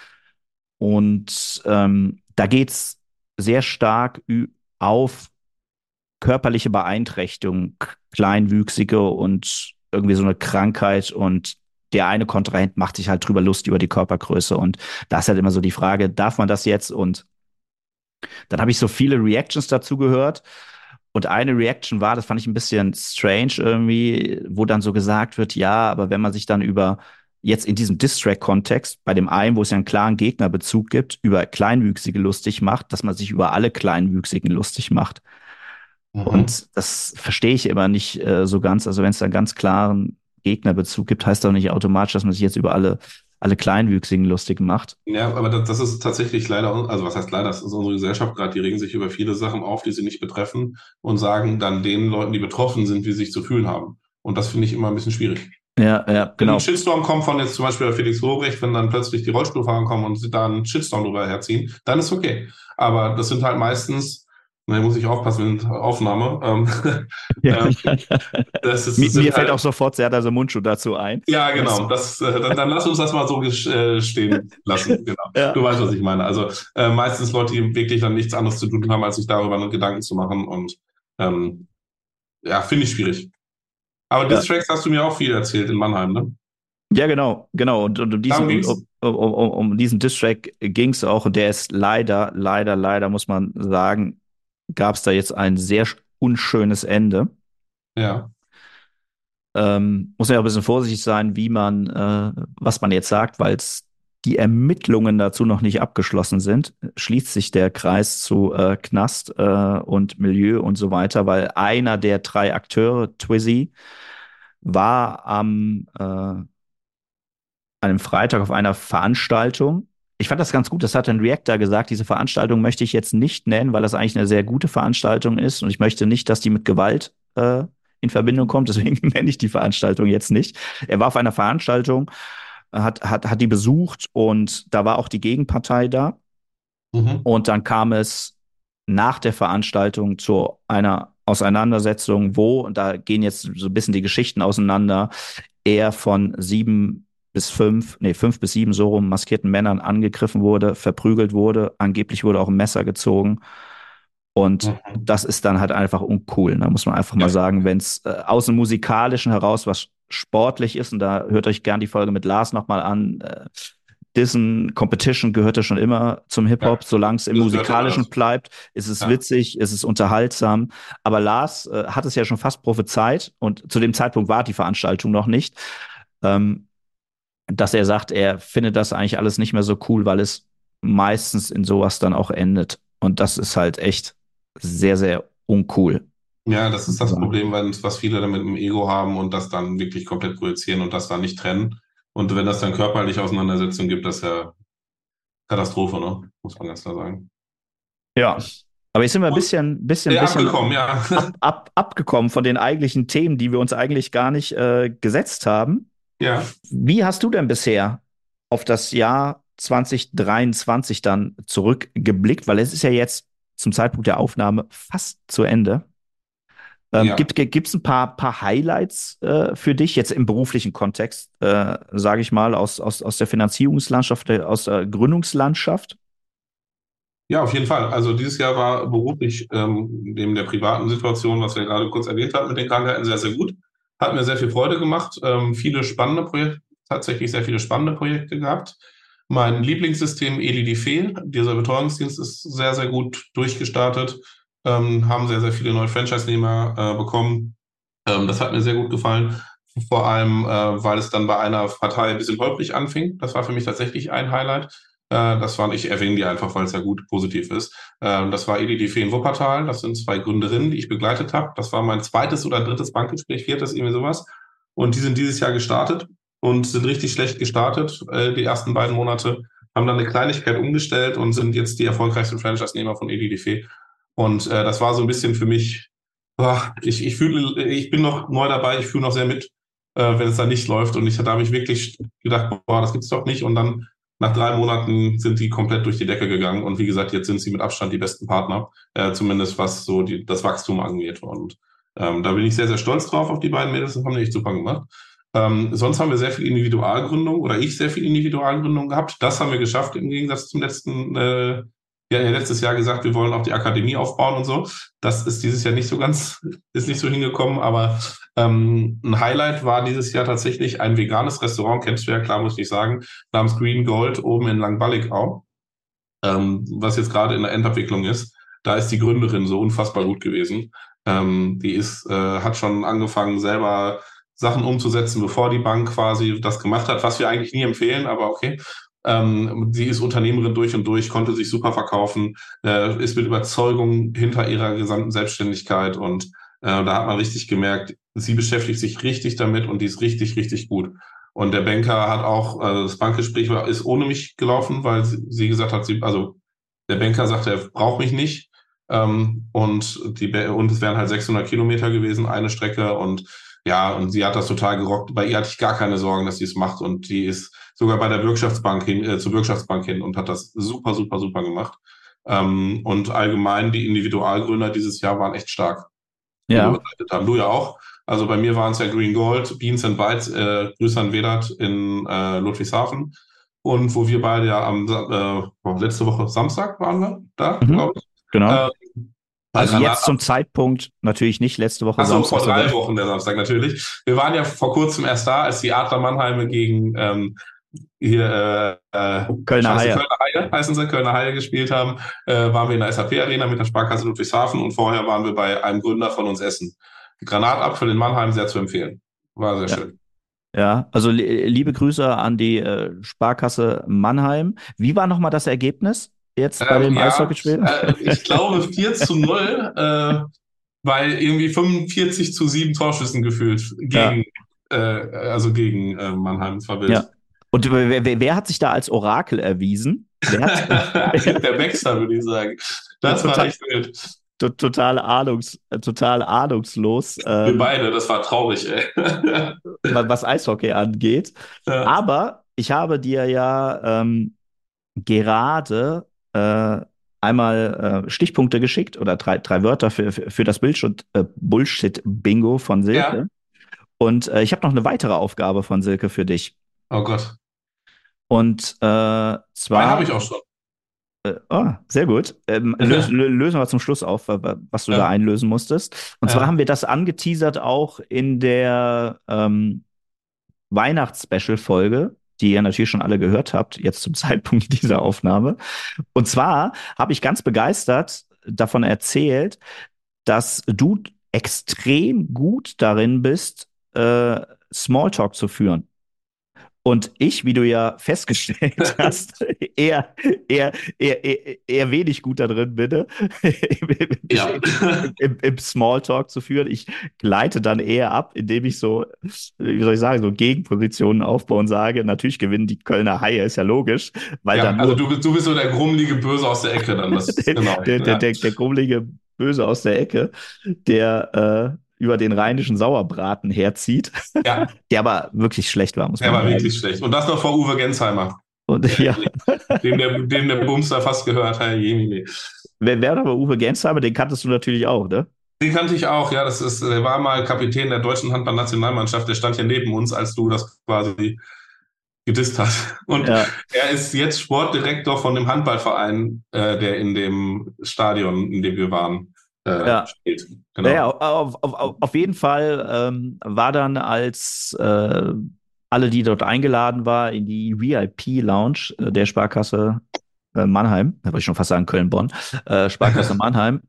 Und da geht's sehr stark auf körperliche Beeinträchtigung, Kleinwüchsige und irgendwie so eine Krankheit und der eine Kontrahent macht sich halt drüber lustig über die Körpergröße und da ist halt immer so die Frage, darf man das jetzt? Und dann habe ich so viele Reactions dazu gehört und eine Reaction war, das fand ich ein bisschen strange irgendwie, wo dann so gesagt wird, ja, aber wenn man sich dann über jetzt in diesem Diss-Track-Kontext, bei dem einen, wo es ja einen klaren Gegnerbezug gibt, über Kleinwüchsige lustig macht, dass man sich über alle Kleinwüchsigen lustig macht. Mhm. Und das verstehe ich immer nicht so ganz. Also wenn es da einen ganz klaren Gegnerbezug gibt, heißt doch nicht automatisch, dass man sich jetzt über alle Kleinwüchsigen lustig macht. Ja, aber das ist tatsächlich leider, also was heißt leider, das ist unsere Gesellschaft gerade, die regen sich über viele Sachen auf, die sie nicht betreffen und sagen dann den Leuten, die betroffen sind, wie sie sich zu fühlen haben. Und das finde ich immer ein bisschen schwierig. Ja, ja, Wenn ein genau. Shitstorm kommt von jetzt zum Beispiel Felix Lobrecht, wenn dann plötzlich die Rollstuhlfahrer kommen und sie da einen Shitstorm drüber herziehen, dann ist okay. Aber das sind halt meistens, da muss ich aufpassen mit Aufnahme, Ja. ähm, das Mir sind fällt auch halt, sofort Serda Mundschuh dazu ein. ja Weißt genau, dann lass uns das mal so stehen lassen. Genau. du? Ja, Du weißt, was ich meine. Also meistens Leute, die wirklich dann nichts anderes zu tun haben, als sich darüber nur Gedanken zu machen und ähm, ja, finde ich schwierig. Aber ja. Distracks hast du mir auch viel erzählt in Mannheim, ne? Ja, genau, genau. Und Darum ging's. um diesen Diss-Track ging es auch. Und der ist leider, muss man sagen, gab es da jetzt ein sehr unschönes Ende. Ja. Muss man ja auch ein bisschen vorsichtig sein, was man jetzt sagt, weil die Ermittlungen dazu noch nicht abgeschlossen sind. Schließt sich der Kreis zu Knast und Milieu und so weiter, weil einer der drei Akteure, Twizzy, war einem Freitag auf einer Veranstaltung. Ich fand das ganz gut, das hat ein Reactor gesagt, diese Veranstaltung möchte ich jetzt nicht nennen, weil das eigentlich eine sehr gute Veranstaltung ist und ich möchte nicht, dass die mit Gewalt in Verbindung kommt, deswegen nenne ich die Veranstaltung jetzt nicht. Er war auf einer Veranstaltung, hat die besucht und da war auch die Gegenpartei da Mhm. und dann kam es nach der Veranstaltung zu einer Auseinandersetzung, und da gehen jetzt so ein bisschen die Geschichten auseinander, er von fünf bis sieben so rum maskierten Männern angegriffen wurde, verprügelt wurde, angeblich wurde auch ein Messer gezogen. Und Mhm. das ist dann halt einfach uncool. Da muss man einfach mal Ja, sagen, wenn es aus dem Musikalischen heraus was sportlich ist, und da hört euch gern die Folge mit Lars nochmal an, Dissen, Competition gehörte schon immer zum ja, Hip-Hop. Solange es im das gehört immer Musikalischen dazu. bleibt, ist es Ja. witzig, ist es unterhaltsam. Aber Lars hat es ja schon fast prophezeit, und zu dem Zeitpunkt war die Veranstaltung noch nicht, ähm, dass er sagt, er findet das eigentlich alles nicht mehr so cool, weil es meistens in sowas dann auch endet. Und das ist halt echt sehr, sehr uncool. Ja, das ist das Problem, was viele damit im Ego haben und das dann wirklich komplett projizieren und das dann nicht trennen. Und wenn das dann körperliche Auseinandersetzungen gibt, das ist ja Katastrophe, ne? Muss man ganz klar sagen. Ja. Aber jetzt sind wir ein Gut, abgekommen, bisschen ja. abgekommen von den eigentlichen Themen, die wir uns eigentlich gar nicht gesetzt haben. Ja. Wie hast du denn bisher auf das Jahr 2023 dann zurückgeblickt? Weil es ist ja jetzt zum Zeitpunkt der Aufnahme fast zu Ende. Ja. Gibt's ein paar Highlights für dich jetzt im beruflichen Kontext, sage ich mal, aus der Finanzierungslandschaft, aus der Gründungslandschaft? Ja, auf jeden Fall. Also dieses Jahr war beruflich neben der privaten Situation, was wir gerade kurz erwähnt haben, mit den Krankheiten sehr, sehr gut. Hat mir sehr viel Freude gemacht. Viele spannende Projekte, tatsächlich sehr viele spannende Projekte gehabt. Mein Lieblingssystem EDDFE, dieser Betreuungsdienst, ist sehr, sehr gut durchgestartet. Haben sehr, sehr viele neue Franchise-Nehmer bekommen. Das hat mir sehr gut gefallen. Vor allem, weil es dann bei einer Partei ein bisschen holprig anfing. Das war für mich tatsächlich ein Highlight. Ich erwähne die einfach, weil es ja gut positiv ist. Das war EDDFE in Wuppertal. Das sind zwei Gründerinnen, die ich begleitet habe. Das war mein zweites oder drittes Bankgespräch, viertes, irgendwie sowas. Und die sind dieses Jahr gestartet und sind richtig schlecht gestartet, die ersten beiden Monate. Haben dann eine Kleinigkeit umgestellt und sind jetzt die erfolgreichsten Franchise-Nehmer von EDDFE. Und das war so ein bisschen für mich, ich bin noch neu dabei, ich fühle noch sehr mit, wenn es da nicht läuft. Und da habe ich wirklich gedacht, boah, das gibt's doch nicht. Und dann nach 3 Monaten sind die komplett durch die Decke gegangen. Und wie gesagt, jetzt sind sie mit Abstand die besten Partner, zumindest was so das Wachstum angeht. Und da bin ich sehr, sehr stolz drauf auf die beiden Mädels. Das haben die echt super gemacht. Sonst haben wir sehr viel Individualgründung oder ich sehr viel Individualgründung gehabt. Das haben wir geschafft im Gegensatz zum ja, letztes Jahr gesagt, wir wollen auch die Akademie aufbauen und so. Das ist dieses Jahr ist nicht so hingekommen, aber ein Highlight war dieses Jahr tatsächlich ein veganes Restaurant, kennst du ja, klar, muss ich sagen, namens Green Gold oben in Langballigau, was jetzt gerade in der Endabwicklung ist. Da ist die Gründerin so unfassbar gut gewesen. Hat schon angefangen, selber Sachen umzusetzen, bevor die Bank quasi das gemacht hat, was wir eigentlich nie empfehlen, aber okay. Sie ist Unternehmerin durch und durch, konnte sich super verkaufen, ist mit Überzeugung hinter ihrer gesamten Selbstständigkeit und da hat man richtig gemerkt, sie beschäftigt sich richtig damit und die ist richtig, richtig gut. Und der Banker hat auch, das Bankgespräch ist ohne mich gelaufen, weil sie gesagt hat, also der Banker sagte, er braucht mich nicht. Und es wären halt 600 Kilometer gewesen, eine Strecke. Und ja, und sie hat das total gerockt. Bei ihr hatte ich gar keine Sorgen, dass sie es macht. Und die ist sogar bei der zur Wirtschaftsbank hin und hat das super, super, super gemacht. Und allgemein die Individualgründer dieses Jahr waren echt stark, die wir Ja. begleitet haben. Du ja auch. Also bei mir waren es ja Green Gold, Beans and Bytes, Grüße an Vedat in Ludwigshafen. Und wo wir beide ja letzte Woche Samstag waren wir da, Mhm. glaube ich. Genau. Äh, bei Also Granada. jetzt zum Zeitpunkt natürlich nicht letzte Woche Achso, Samstag, vor drei sondern Wochen der Samstag natürlich. Wir waren ja vor kurzem erst da, als die Adler Mannheim gegen hier, Kölner Haie. Kölner Haie, heißen sie, Kölner Haie gespielt haben, waren wir in der SAP-Arena mit der Sparkasse Ludwigshafen und vorher waren wir bei einem Gründer von uns essen. Granatapfel in Mannheim sehr zu empfehlen. War sehr Ja. schön. Ja, also liebe Grüße an die Sparkasse Mannheim. Wie war nochmal das Ergebnis jetzt bei dem Eishockeyspiel? Ich glaube 4:0, weil irgendwie 45:7 Torschüssen gefühlt Ja, gegen Mannheim. Das war wild. ja. Und wer hat sich da als Orakel erwiesen? Wer hat, Der Baxter, würde ich sagen. Das war echt wild. total ahnungslos, Wir beide, das war traurig, ey. was Eishockey angeht. Ja. Aber ich habe dir ja gerade einmal Stichpunkte geschickt oder drei Wörter für das Bullshit-Bingo von Silke. Ja. Und ich habe noch eine weitere Aufgabe von Silke für dich. Oh Gott. Und Einen habe ich zwar, auch schon. sehr gut. Lösen wir zum Schluss auf, was du da Ja, einlösen musstest. Und zwar haben ja. wir das angeteasert auch in der Weihnachts-Special-Folge, die ihr natürlich schon alle gehört habt, jetzt zum Zeitpunkt dieser Aufnahme. Und zwar habe ich ganz begeistert davon erzählt, dass du extrem gut darin bist, Smalltalk zu führen. Und ich, wie du ja festgestellt hast, eher, eher wenig gut da drin bin, Ja. im Smalltalk zu führen. Ich gleite dann eher ab, indem ich so, wie soll ich sagen, so Gegenpositionen aufbaue und sage, natürlich gewinnen die Kölner Haie, ist ja logisch, weil Ja, dann also nur du bist so der grummelige Böse aus der Ecke dann. Das, genau. Ja. der grummelige Böse aus der Ecke, der über den rheinischen Sauerbraten herzieht, Ja, der aber wirklich schlecht war, muss der man war sagen. wirklich schlecht. Und das noch vor Uwe Gensheimer. Und ja, Dem der Bumster fast gehört. Hey, Jemine. wer aber Uwe Gensheimer, den kanntest du natürlich auch, ne? Den kannte ich auch, ja. Der war mal Kapitän der deutschen Handballnationalmannschaft. Der stand hier neben uns, als du das quasi gedisst hast. Und Ja, er ist jetzt Sportdirektor von dem Handballverein, der in dem Stadion, in dem wir waren, ja. spielt. Ja, Genau. auf jeden Fall war dann, als alle, die dort eingeladen war, in die VIP-Lounge der Sparkasse Mannheim, da wollte ich schon fast sagen Köln-Bonn, Sparkasse Mannheim,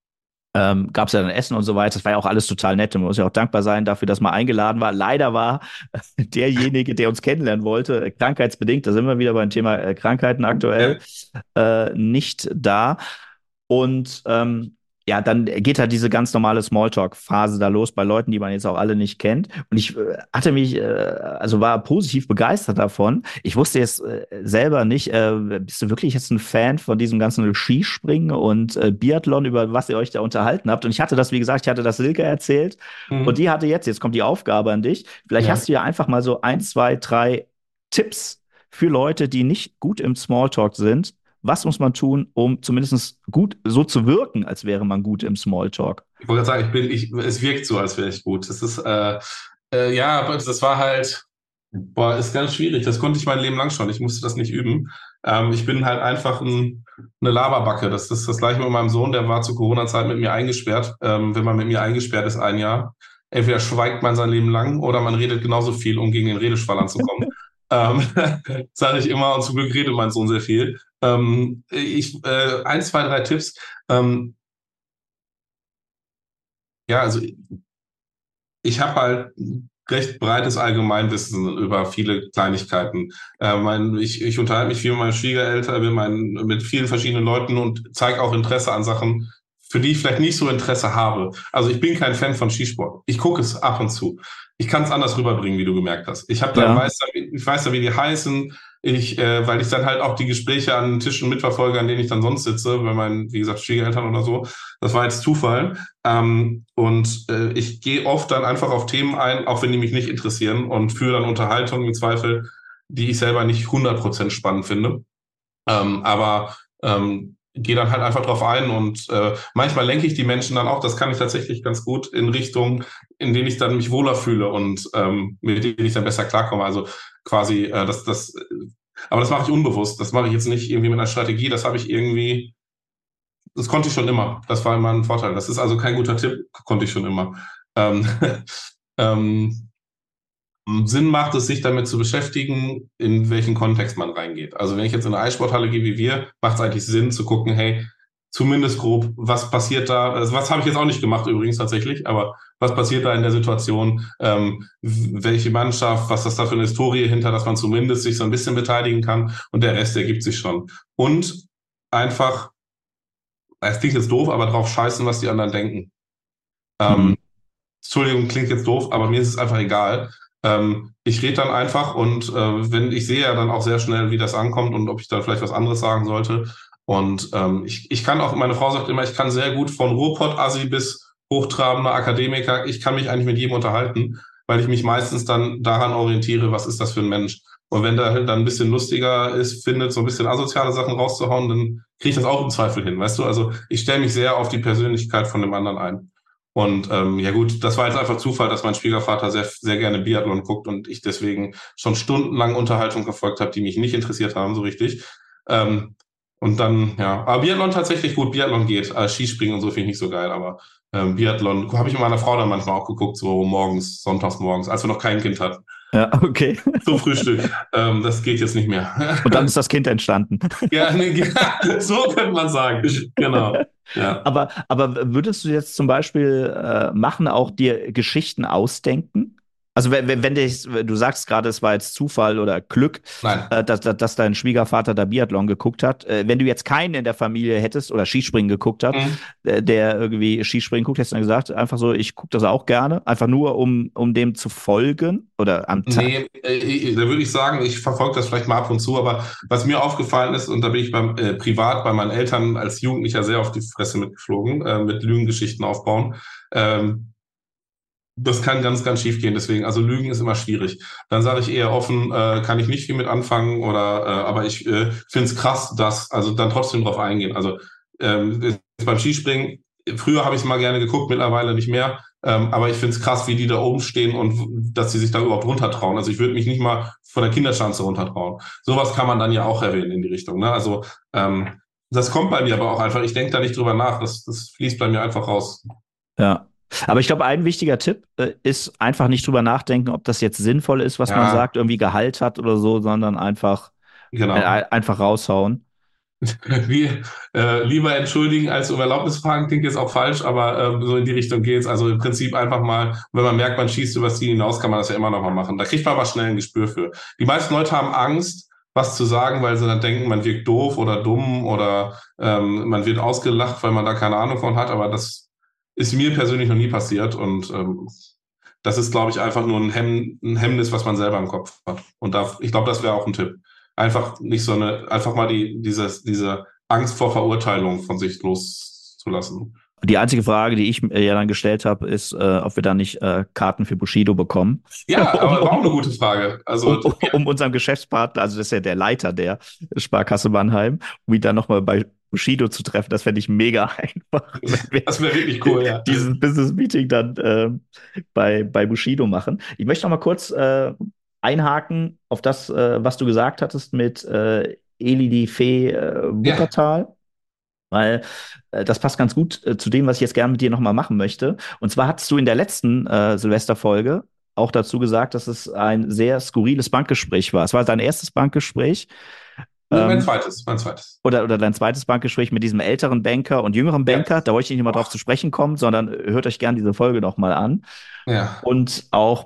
gab es ja dann Essen und so weiter. Das war ja auch alles total nett. Man muss ja auch dankbar sein dafür, dass man eingeladen war. Leider war derjenige, der uns kennenlernen wollte, krankheitsbedingt, da sind wir wieder beim Thema Krankheiten aktuell, Ja. nicht da. Und ja, dann geht halt diese ganz normale Smalltalk-Phase da los bei Leuten, die man jetzt auch alle nicht kennt. Und ich hatte mich, also war positiv begeistert davon. Ich wusste jetzt selber nicht, bist du wirklich jetzt ein Fan von diesem ganzen Skispringen und Biathlon, über was ihr euch da unterhalten habt? Und ich hatte das, wie gesagt, ich hatte das Silke erzählt und Mhm. die hatte jetzt kommt die Aufgabe an dich. Vielleicht Ja. hast du ja einfach mal so ein, zwei, drei Tipps für Leute, die nicht gut im Smalltalk sind. Was muss man tun, um zumindest gut so zu wirken, als wäre man gut im Smalltalk? Ich wollte gerade sagen, es wirkt so, als wäre ich gut. Das ist, ja, aber das war halt, boah, ist ganz schwierig. Das konnte ich mein Leben lang schon. Ich musste das nicht üben. Ich bin halt einfach eine Laberbacke. Das ist das Gleiche mit meinem Sohn, der war zu Corona-Zeit mit mir eingesperrt. Wenn man mit mir eingesperrt ist ein Jahr, entweder schweigt man sein Leben lang oder man redet genauso viel, um gegen den Redeschwall anzukommen. Ähm, Sage ich immer, und zum Glück redet mein Sohn sehr viel. Ein, zwei, drei Tipps. Ähm, ja, also ich habe halt recht breites Allgemeinwissen über viele Kleinigkeiten. Ich unterhalte mich viel mit meinen Schwiegereltern, mit vielen verschiedenen Leuten und zeige auch Interesse an Sachen, für die ich vielleicht nicht so Interesse habe. Also ich bin kein Fan von Skisport. Ich gucke es ab und zu. Ich kann es anders rüberbringen, wie du gemerkt hast. Ja, Ich weiß da, wie die heißen. Weil ich dann halt auch die Gespräche an Tischen mitverfolge, an denen ich dann sonst sitze, bei meinen, wie gesagt, Schwiegereltern oder so. Das war jetzt Zufall. Ich gehe oft dann einfach auf Themen ein, auch wenn die mich nicht interessieren und führe dann Unterhaltung im Zweifel, die ich selber nicht 100% spannend finde. Aber gehe dann halt einfach drauf ein und manchmal lenke ich die Menschen dann auch, das kann ich tatsächlich ganz gut in Richtungen, in denen ich dann mich wohler fühle und mit denen ich dann besser klarkomme. Also quasi, aber das mache ich unbewusst. Das mache ich jetzt nicht irgendwie mit einer Strategie, das konnte ich schon immer. Das war immer ein Vorteil. Das ist also kein guter Tipp, konnte ich schon immer. Ähm, ähm, Sinn macht es, sich damit zu beschäftigen, in welchen Kontext man reingeht. Also wenn ich jetzt in eine Eissporthalle gehe wie wir, macht es eigentlich Sinn zu gucken, hey, zumindest grob, was passiert da? Also was habe ich jetzt auch nicht gemacht übrigens tatsächlich, aber was passiert da in der Situation? Welche Mannschaft, was ist da für eine Historie hinter, dass man zumindest sich so ein bisschen beteiligen kann und der Rest ergibt sich schon. Und einfach, es klingt jetzt doof, aber drauf scheißen, was die anderen denken. hm. Ähm, Entschuldigung, klingt jetzt doof, aber mir ist es einfach egal. Ich rede dann einfach und wenn ich sehe ja dann auch sehr schnell, wie das ankommt und ob ich da vielleicht was anderes sagen sollte. Und ich kann auch, meine Frau sagt immer, ich kann sehr gut von Ruhrpott-Assi bis hochtrabender Akademiker, ich kann mich eigentlich mit jedem unterhalten, weil ich mich meistens dann daran orientiere, was ist das für ein Mensch. Und wenn der halt dann ein bisschen lustiger ist, findet, so ein bisschen asoziale Sachen rauszuhauen, dann kriege ich das auch im Zweifel hin, weißt du? Also ich stelle mich sehr auf die Persönlichkeit von dem anderen ein. Und ja gut, das war jetzt einfach Zufall, dass mein Schwiegervater sehr, sehr gerne Biathlon guckt und ich deswegen schon stundenlang Unterhaltung verfolgt habe, die mich nicht interessiert haben, so richtig. Und dann, ja, aber Biathlon tatsächlich gut, Biathlon geht. Skispringen und so finde ich nicht so geil, aber Biathlon habe ich mit meiner Frau dann manchmal auch geguckt, so morgens, sonntags morgens, als wir noch kein Kind hatten. Ja, okay. Zum Frühstück. Das geht jetzt nicht mehr. Und dann ist das Kind entstanden. Ja, nee, so könnte man sagen. Genau. Ja. Aber würdest du jetzt zum Beispiel machen, auch dir Geschichten ausdenken? Also wenn du sagst gerade, es war jetzt Zufall oder Glück, Nein. dass dein Schwiegervater da Biathlon geguckt hat. Wenn du jetzt keinen in der Familie hättest oder Skispringen geguckt hat, der irgendwie Skispringen guckt, hättest du dann gesagt, einfach so, ich gucke das auch gerne, einfach nur um dem zu folgen oder am Tag. Nee, da würde ich sagen, ich verfolge das vielleicht mal ab und zu, aber was mir aufgefallen ist, und da bin ich privat bei meinen Eltern als Jugendlicher sehr auf die Fresse mitgeflogen, mit Lügengeschichten aufbauen. Das kann ganz, ganz schief gehen. Deswegen, also Lügen ist immer schwierig. Dann sage ich eher offen, kann ich nicht viel mit anfangen aber ich finde es krass, dass, also dann trotzdem drauf eingehen. Also beim Skispringen, früher habe ich es mal gerne geguckt, mittlerweile nicht mehr. Aber ich finde es krass, wie die da oben stehen und dass sie sich da überhaupt runtertrauen. Also ich würde mich nicht mal von der Kinderschanze runtertrauen. Sowas kann man dann ja auch erwähnen in die Richtung. Ne? Also das kommt bei mir aber auch einfach. Ich denke da nicht drüber nach. Das fließt bei mir einfach raus. Ja. Aber ich glaube, ein wichtiger Tipp ist einfach nicht drüber nachdenken, ob das jetzt sinnvoll ist, was man sagt, irgendwie Gehalt hat oder so, sondern einfach raushauen. Lieber entschuldigen als um Erlaubnis fragen, klingt jetzt auch falsch, aber so in die Richtung geht's. Also im Prinzip einfach mal, wenn man merkt, man schießt übers Ziel hinaus, kann man das ja immer noch mal machen. Da kriegt man aber schnell ein Gespür für. Die meisten Leute haben Angst, was zu sagen, weil sie dann denken, man wirkt doof oder dumm oder man wird ausgelacht, weil man da keine Ahnung von hat, aber das ist mir persönlich noch nie passiert und das ist, glaube ich, einfach nur ein Hemmnis, was man selber im Kopf hat. Und ich glaube, das wäre auch ein Tipp. Einfach nicht einfach mal diese Angst vor Verurteilung von sich loszulassen. Die einzige Frage, die ich ja dann gestellt habe, ist, ob wir da nicht Karten für Bushido bekommen. Ja, aber war auch eine gute Frage. Also um unserem Geschäftspartner, also das ist ja der Leiter der Sparkasse Mannheim, um ihn dann nochmal bei Bushido zu treffen, das fände ich mega einfach. Das wäre wirklich cool, ja. Dieses Business-Meeting dann bei Bushido machen. Ich möchte noch mal kurz einhaken auf das, was du gesagt hattest mit Eli die Fee Wuppertal. Ja. Weil das passt ganz gut zu dem, was ich jetzt gerne mit dir nochmal machen möchte. Und zwar hattest du in der letzten Silvesterfolge auch dazu gesagt, dass es ein sehr skurriles Bankgespräch war. Es war dein erstes Bankgespräch. Mein zweites. Oder dein zweites Bankgespräch mit diesem älteren Banker und jüngeren Banker. Ja. Da wollte ich nicht mal drauf zu sprechen kommen, sondern hört euch gerne diese Folge nochmal an. Ja. Und auch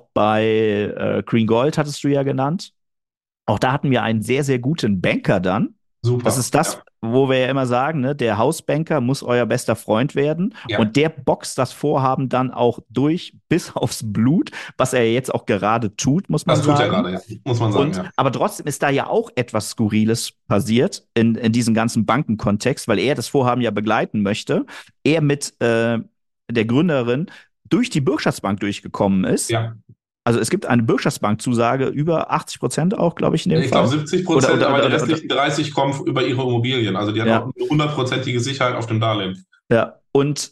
bei Green Gold hattest du ja genannt. Auch da hatten wir einen sehr, sehr guten Banker dann. Super. Das ist das, wo wir ja immer sagen, ne, der Hausbanker muss euer bester Freund werden. Ja. Und der boxt das Vorhaben dann auch durch bis aufs Blut, was er jetzt auch gerade tut, muss man sagen. Das tut er gerade, ja. Muss man sagen, ja. Aber trotzdem ist da ja auch etwas Skurriles passiert in diesem ganzen Bankenkontext, weil er das Vorhaben ja begleiten möchte. Er mit der Gründerin durch die Bürgschaftsbank durchgekommen ist. Ja. Also es gibt eine Bürgschaftsbankzusage über 80% auch, glaube ich, in dem Fall. Ich glaube 70%, aber die restlichen 30 kommen über ihre Immobilien. Also die haben auch eine 100%ige Sicherheit auf dem Darlehen. Ja, und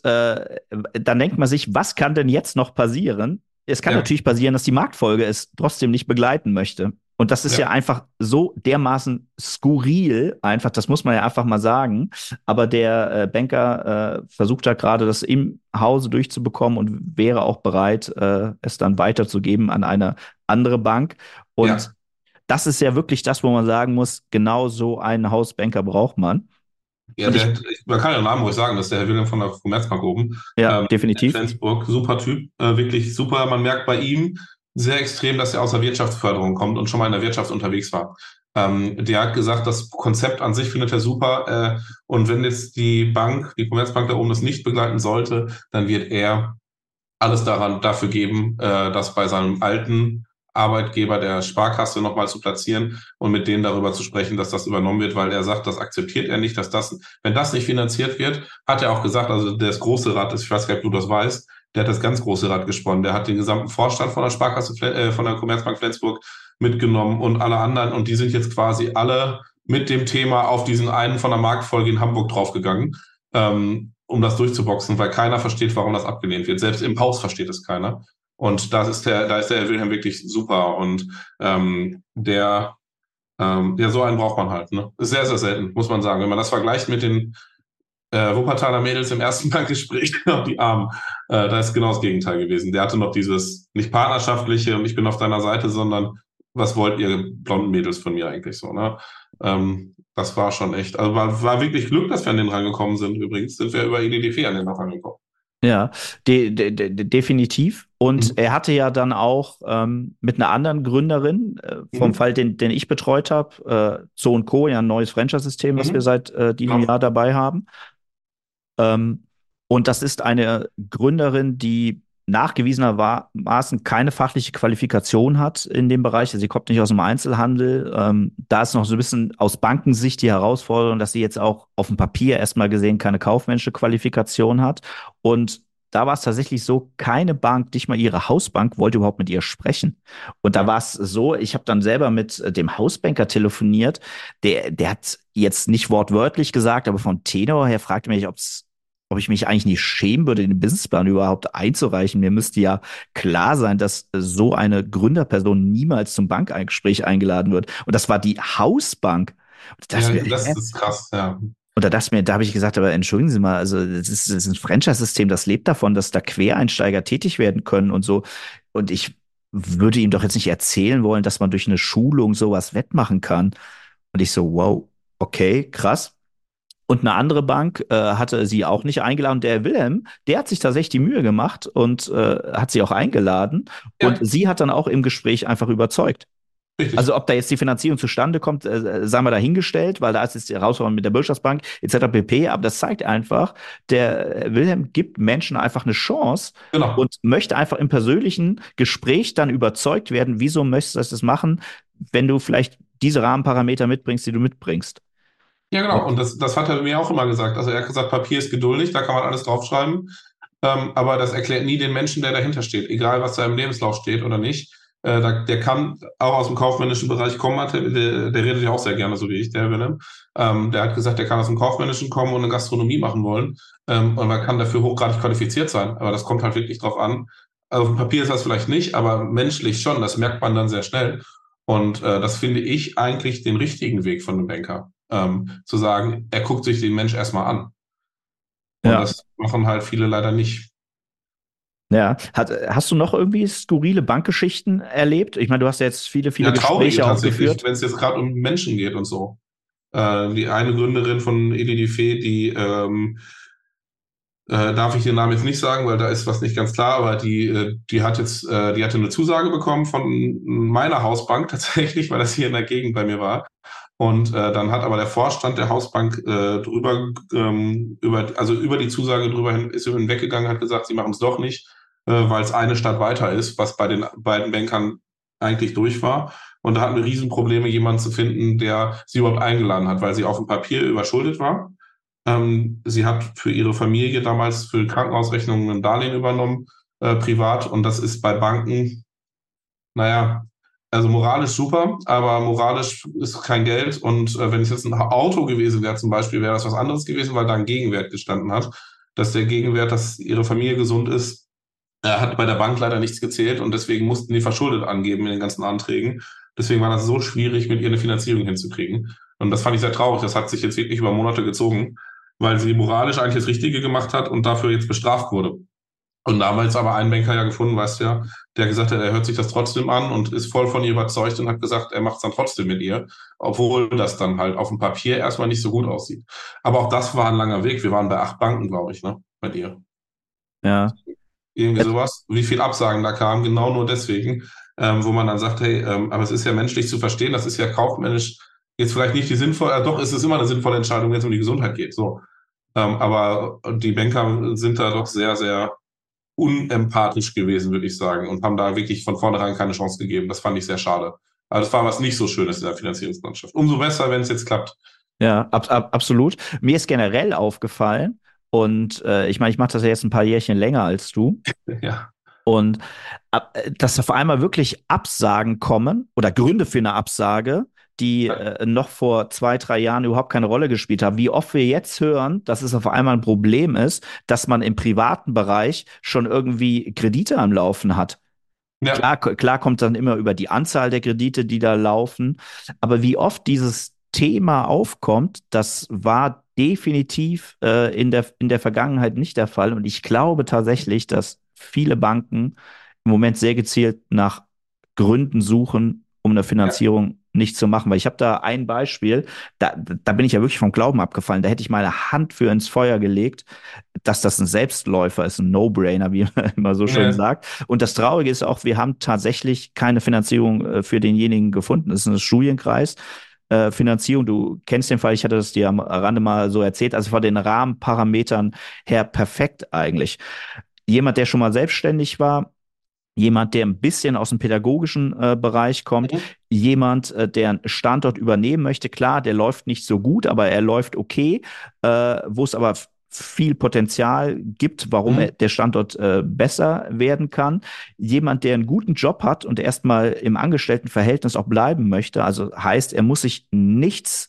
dann denkt man sich, was kann denn jetzt noch passieren? Es kann natürlich passieren, dass die Marktfolge es trotzdem nicht begleiten möchte. Und das ist ja einfach so dermaßen skurril, einfach, das muss man ja einfach mal sagen. Aber der Banker versucht da gerade, das im Hause durchzubekommen und wäre auch bereit, es dann weiterzugeben an eine andere Bank. Und das ist ja wirklich das, wo man sagen muss, genau so einen Hausbanker braucht man. Ja, man kann ja den Namen ruhig sagen, das ist der Herr Wilhelm von der Commerzbank oben. Ja, definitiv. Flensburg, super Typ, wirklich super. Man merkt bei ihm sehr extrem, dass er aus der Wirtschaftsförderung kommt und schon mal in der Wirtschaft unterwegs war. Der hat gesagt, das Konzept an sich findet er super. Und wenn jetzt die Commerzbank da oben das nicht begleiten sollte, dann wird er alles dafür geben, das bei seinem alten Arbeitgeber der Sparkasse nochmal zu platzieren und mit denen darüber zu sprechen, dass das übernommen wird, weil er sagt, das akzeptiert er nicht, wenn das nicht finanziert wird, hat er auch gesagt, also das große Rad ist, ich weiß gar nicht, ob du das weißt, der hat das ganz große Rad gesponnen, der hat den gesamten Vorstand von der Sparkasse, von der Commerzbank Flensburg mitgenommen und alle anderen und die sind jetzt quasi alle mit dem Thema auf diesen einen von der Marktfolge in Hamburg draufgegangen. um das durchzuboxen, weil keiner versteht, warum das abgelehnt wird. Selbst im Haus versteht es keiner. Und da ist der Herr Wilhelm wirklich super. Und ja, so einen braucht man halt. Ne? Ist sehr, sehr selten, muss man sagen. Wenn man das vergleicht mit den Wuppertaler Mädels im ersten Bankgespräch, die Armen, da ist genau das Gegenteil gewesen. Der hatte noch dieses nicht partnerschaftliche und ich bin auf deiner Seite, sondern was wollt ihr blonden Mädels von mir eigentlich so, ne? Das war schon echt, also war wirklich Glück, dass wir an den rangekommen sind. Übrigens sind wir über EDDF an den noch rangekommen. Ja, definitiv. Und er hatte ja dann auch mit einer anderen Gründerin vom Fall, den ich betreut habe, Zo und Co., ja ein neues Franchise-System, was wir seit diesem Jahr dabei haben. Und das ist eine Gründerin, die nachgewiesenermaßen keine fachliche Qualifikation hat in dem Bereich. Also sie kommt nicht aus dem Einzelhandel. Da ist noch so ein bisschen aus Bankensicht die Herausforderung, dass sie jetzt auch auf dem Papier erstmal gesehen keine kaufmännische Qualifikation hat. Und da war es tatsächlich so, keine Bank, nicht mal ihre Hausbank, wollte überhaupt mit ihr sprechen. Und da war es so, ich habe dann selber mit dem Hausbanker telefoniert. Der hat jetzt nicht wortwörtlich gesagt, aber vom Tenor her fragte mich, ob ich mich eigentlich nicht schämen würde, den Businessplan überhaupt einzureichen. Mir müsste ja klar sein, dass so eine Gründerperson niemals zum Bankgespräch eingeladen wird. Und das war die Hausbank. Das ist krass, ja. Und da habe ich gesagt, aber entschuldigen Sie mal, also das ist ein Franchise-System, das lebt davon, dass da Quereinsteiger tätig werden können und so. Und ich würde ihm doch jetzt nicht erzählen wollen, dass man durch eine Schulung sowas wettmachen kann. Und ich so, wow, okay, krass. Und eine andere Bank hatte sie auch nicht eingeladen. Der Wilhelm, der hat sich tatsächlich die Mühe gemacht und hat sie auch eingeladen. Ja. Und sie hat dann auch im Gespräch einfach überzeugt. Richtig. Also ob da jetzt die Finanzierung zustande kommt, sei mal dahingestellt, weil da ist jetzt die Herausforderung mit der Wirtschaftsbank etc. pp. Aber das zeigt einfach, der Wilhelm gibt Menschen einfach eine Chance und möchte einfach im persönlichen Gespräch dann überzeugt werden, wieso möchtest du das machen, wenn du vielleicht diese Rahmenparameter mitbringst, die du mitbringst. Ja, genau. Und das hat er mir auch immer gesagt. Also er hat gesagt, Papier ist geduldig, da kann man alles draufschreiben. Aber das erklärt nie den Menschen, der dahinter steht, egal was da im Lebenslauf steht oder nicht. Der kann auch aus dem kaufmännischen Bereich kommen, der redet ja auch sehr gerne, so wie ich, der Wilhelm. Der hat gesagt, der kann aus dem Kaufmännischen kommen und eine Gastronomie machen wollen. Und man kann dafür hochgradig qualifiziert sein. Aber das kommt halt wirklich drauf an. Auf dem Papier ist das vielleicht nicht, aber menschlich schon. Das merkt man dann sehr schnell. Und das finde ich eigentlich den richtigen Weg von einem Banker. Zu sagen, er guckt sich den Mensch erstmal an. Und das machen halt viele leider nicht. Ja, hast du noch irgendwie skurrile Bankgeschichten erlebt? Ich meine, du hast ja jetzt viele Gespräche auch geführt. Wenn es jetzt gerade um Menschen geht und so. Die eine Gründerin von EDDF, die darf ich den Namen jetzt nicht sagen, weil da ist was nicht ganz klar, aber die hatte eine Zusage bekommen von meiner Hausbank tatsächlich, weil das hier in der Gegend bei mir war. Und dann hat aber der Vorstand der Hausbank über die Zusage drüber hinweggegangen, hat gesagt, sie machen es doch nicht, weil es eine Stadt weiter ist, was bei den beiden Bankern eigentlich durch war. Und da hatten wir Riesenprobleme, jemanden zu finden, der sie überhaupt eingeladen hat, weil sie auf dem Papier überschuldet war. Sie hat für ihre Familie damals für Krankenhausrechnungen ein Darlehen übernommen, privat. Und das ist bei Banken, naja, also moralisch super, aber moralisch ist kein Geld. Und wenn es jetzt ein Auto gewesen wäre zum Beispiel, wäre das was anderes gewesen, weil da ein Gegenwert gestanden hat. Dass der Gegenwert, dass ihre Familie gesund ist, hat bei der Bank leider nichts gezählt. Und deswegen mussten die verschuldet angeben in den ganzen Anträgen. Deswegen war das so schwierig, mit ihr eine Finanzierung hinzukriegen. Und das fand ich sehr traurig. Das hat sich jetzt wirklich über Monate gezogen, weil sie moralisch eigentlich das Richtige gemacht hat und dafür jetzt bestraft wurde. Und damals aber einen Banker ja gefunden, weißt du ja, der gesagt hat, er hört sich das trotzdem an und ist voll von ihr überzeugt und hat gesagt, er macht es dann trotzdem mit ihr, obwohl das dann halt auf dem Papier erstmal nicht so gut aussieht. Aber auch das war ein langer Weg. Wir waren bei 8 Banken, glaube ich, ne, bei dir. Ja. Irgendwie sowas. Wie viel Absagen da kamen, genau nur deswegen, wo man dann sagt, hey, aber es ist ja menschlich zu verstehen, das ist ja kaufmännisch jetzt vielleicht nicht die sinnvolle, doch, es ist immer eine sinnvolle Entscheidung, wenn es um die Gesundheit geht, so. Aber die Banker sind da doch sehr, sehr unempathisch gewesen, würde ich sagen, und haben da wirklich von vornherein keine Chance gegeben. Das fand ich sehr schade. Also das war was nicht so Schönes in der Finanzierungslandschaft. Umso besser, wenn es jetzt klappt. Ja, absolut. Mir ist generell aufgefallen, und ich meine, ich mache das ja jetzt ein paar Jährchen länger als du. Ja. Und dass auf einmal wirklich Absagen kommen oder Gründe für eine Absage, die noch vor 2, 3 Jahren überhaupt keine Rolle gespielt haben. Wie oft wir jetzt hören, dass es auf einmal ein Problem ist, dass man im privaten Bereich schon irgendwie Kredite am Laufen hat. Ja, Klar kommt dann immer über die Anzahl der Kredite, die da laufen. Aber wie oft dieses Thema aufkommt, das war definitiv in der Vergangenheit nicht der Fall. Und ich glaube tatsächlich, dass viele Banken im Moment sehr gezielt nach Gründen suchen, um eine ja, Finanzierung nicht zu machen. Weil ich habe da ein Beispiel, da bin ich ja wirklich vom Glauben abgefallen. Da hätte ich meine Hand für ins Feuer gelegt, dass das ein Selbstläufer ist, ein No-Brainer, wie man immer so schön ja, sagt. Und das Traurige ist auch, wir haben tatsächlich keine Finanzierung für denjenigen gefunden. Das ist ein Studienkreis. Finanzierung, du kennst den Fall, ich hatte das dir am Rande mal so erzählt, also von den Rahmenparametern her perfekt eigentlich. Jemand, der schon mal selbstständig war, jemand, der ein bisschen aus dem pädagogischen Bereich kommt, mhm. jemand, der einen Standort übernehmen möchte. Klar, der läuft nicht so gut, aber er läuft okay, wo es aber viel Potenzial gibt, warum Mhm. der Standort besser werden kann. Jemand, der einen guten Job hat und erstmal im Angestelltenverhältnis auch bleiben möchte, also heißt, er muss sich nichts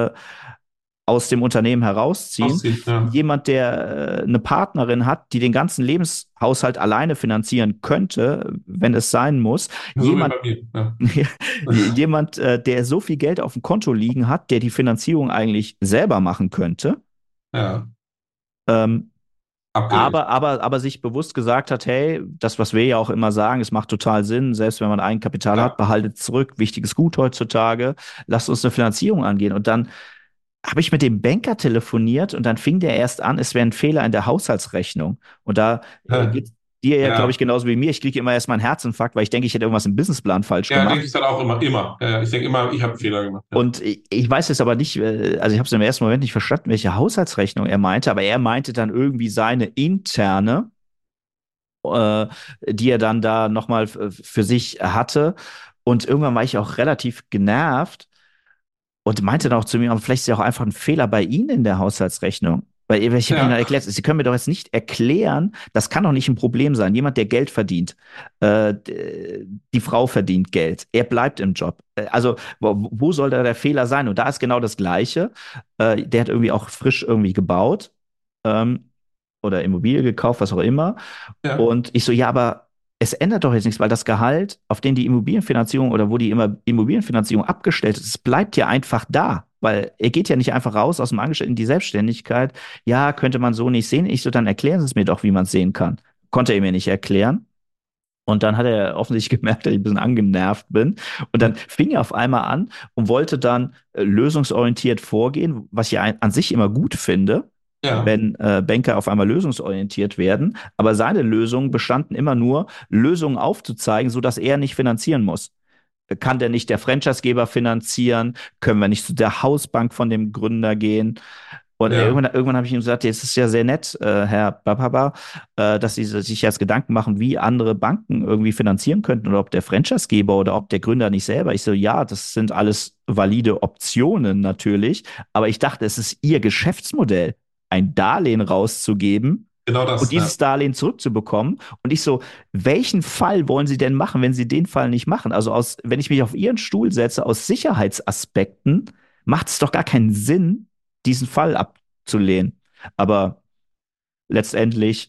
aus dem Unternehmen herausziehen. Ausziehen, ja. Jemand, der eine Partnerin hat, die den ganzen Lebenshaushalt alleine finanzieren könnte, wenn es sein muss. So wie Jemand, bei mir, ja. jemand, der so viel Geld auf dem Konto liegen hat, der die Finanzierung eigentlich selber machen könnte. Ja, Ähm, abgelehnt. aber sich bewusst gesagt hat, hey, das, was wir ja auch immer sagen, es macht total Sinn, selbst wenn man Eigenkapital hat, Ja, behaltet zurück, wichtiges Gut heutzutage, lasst uns eine Finanzierung angehen. Und dann habe ich mit dem Banker telefoniert und dann fing der erst an, es wäre ein Fehler in der Haushaltsrechnung. Und da geht dir ja, glaube ich, ja. genauso wie mir. Ich kriege immer erst mal einen Herzinfarkt, weil ich denke, ich hätte irgendwas im Businessplan falsch Ja, gemacht. denke ich dann auch immer, immer. Ja, ja. Ich denke immer, ich habe einen Fehler gemacht. Ja. Und ich weiß jetzt aber nicht, also ich habe es im ersten Moment nicht verstanden, welche Haushaltsrechnung er meinte, aber er meinte dann irgendwie seine interne, äh, die er dann da nochmal für sich hatte. Und irgendwann war ich auch relativ genervt und meinte dann auch zu mir, aber vielleicht ist ja auch einfach ein Fehler bei Ihnen in der Haushaltsrechnung. Weil ich habe Ihnen Ja, erklärt, Sie können mir doch jetzt nicht erklären, das kann doch nicht ein Problem sein. Jemand, der Geld verdient, die Frau verdient Geld, er bleibt im Job. Also wo soll da der Fehler sein? Und da ist genau das Gleiche. Der hat irgendwie auch frisch irgendwie gebaut ähm, oder Immobilie gekauft, was auch immer. ja, Und ich so, ja, aber es ändert doch jetzt nichts, weil das Gehalt, auf den die Immobilienfinanzierung oder wo die immer Immobilienfinanzierung abgestellt ist, es bleibt ja einfach da. Weil er geht ja nicht einfach raus aus dem Angestellten in die Selbstständigkeit. Ja, könnte man so nicht sehen. Ich so, dann erklären Sie es mir doch, wie man es sehen kann. Konnte er mir nicht erklären. Und dann hat er offensichtlich gemerkt, dass ich ein bisschen angenervt bin. Und dann fing er auf einmal an und wollte dann lösungsorientiert vorgehen, was ich an sich immer gut finde, ja, wenn Banker auf einmal lösungsorientiert werden. Aber seine Lösungen bestanden immer nur, Lösungen aufzuzeigen, sodass er nicht finanzieren muss. Kann der nicht der Franchisegeber finanzieren? Können wir nicht zu der Hausbank von dem Gründer gehen? Und ja. irgendwann habe ich ihm gesagt, jetzt ist ja sehr nett, Herr Bababa, dass Sie sich jetzt Gedanken machen, wie andere Banken irgendwie finanzieren könnten oder ob der Franchisegeber oder ob der Gründer nicht selber. Ich so, ja, das sind alles valide Optionen natürlich, aber ich dachte, es ist Ihr Geschäftsmodell, ein Darlehen rauszugeben Genau und das, ja. dieses Darlehen zurückzubekommen. Und ich so, welchen Fall wollen Sie denn machen, wenn Sie den Fall nicht machen? Also wenn ich mich auf Ihren Stuhl setze, aus Sicherheitsaspekten, macht es doch gar keinen Sinn, diesen Fall abzulehnen. Aber letztendlich,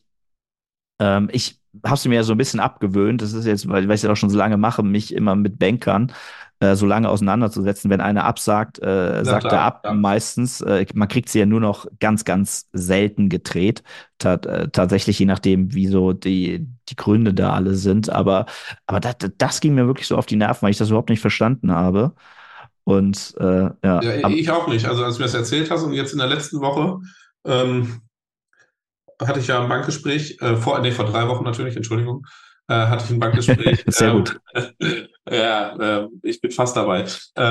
ich habe es mir ja so ein bisschen abgewöhnt. Das ist jetzt, weil ich es ja auch schon so lange mache, mich immer mit Bankern so lange auseinanderzusetzen. Wenn einer absagt, Na sagt er klar, ab ja. meistens. Man kriegt sie ja nur noch ganz, ganz selten gedreht. Tatsächlich, je nachdem, wie so die Gründe da alle sind. Aber das ging mir wirklich so auf die Nerven, weil ich das überhaupt nicht verstanden habe. Und ja, Ja, aber ich auch nicht. Also als du mir das erzählt hast und jetzt in der letzten Woche ähm, hatte ich ja ein Bankgespräch, vor 3 Wochen natürlich, Entschuldigung, hatte ich ein Bankgespräch. sehr gut. Ja, ich bin fast dabei.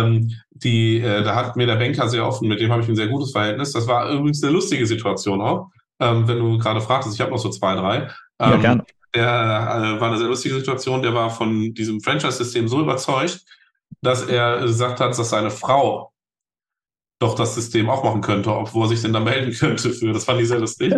Da hat mir der Banker sehr offen, mit dem habe ich ein sehr gutes Verhältnis. Das war übrigens eine lustige Situation auch, wenn du gerade fragtest. Ich habe noch so 2, 3. Ja, Ähm, gerne. war eine sehr lustige Situation. Der war von diesem Franchise-System so überzeugt, dass er gesagt hat, dass seine Frau doch das System auch machen könnte, wo er sich denn da melden könnte für. Das fand ich sehr lustig.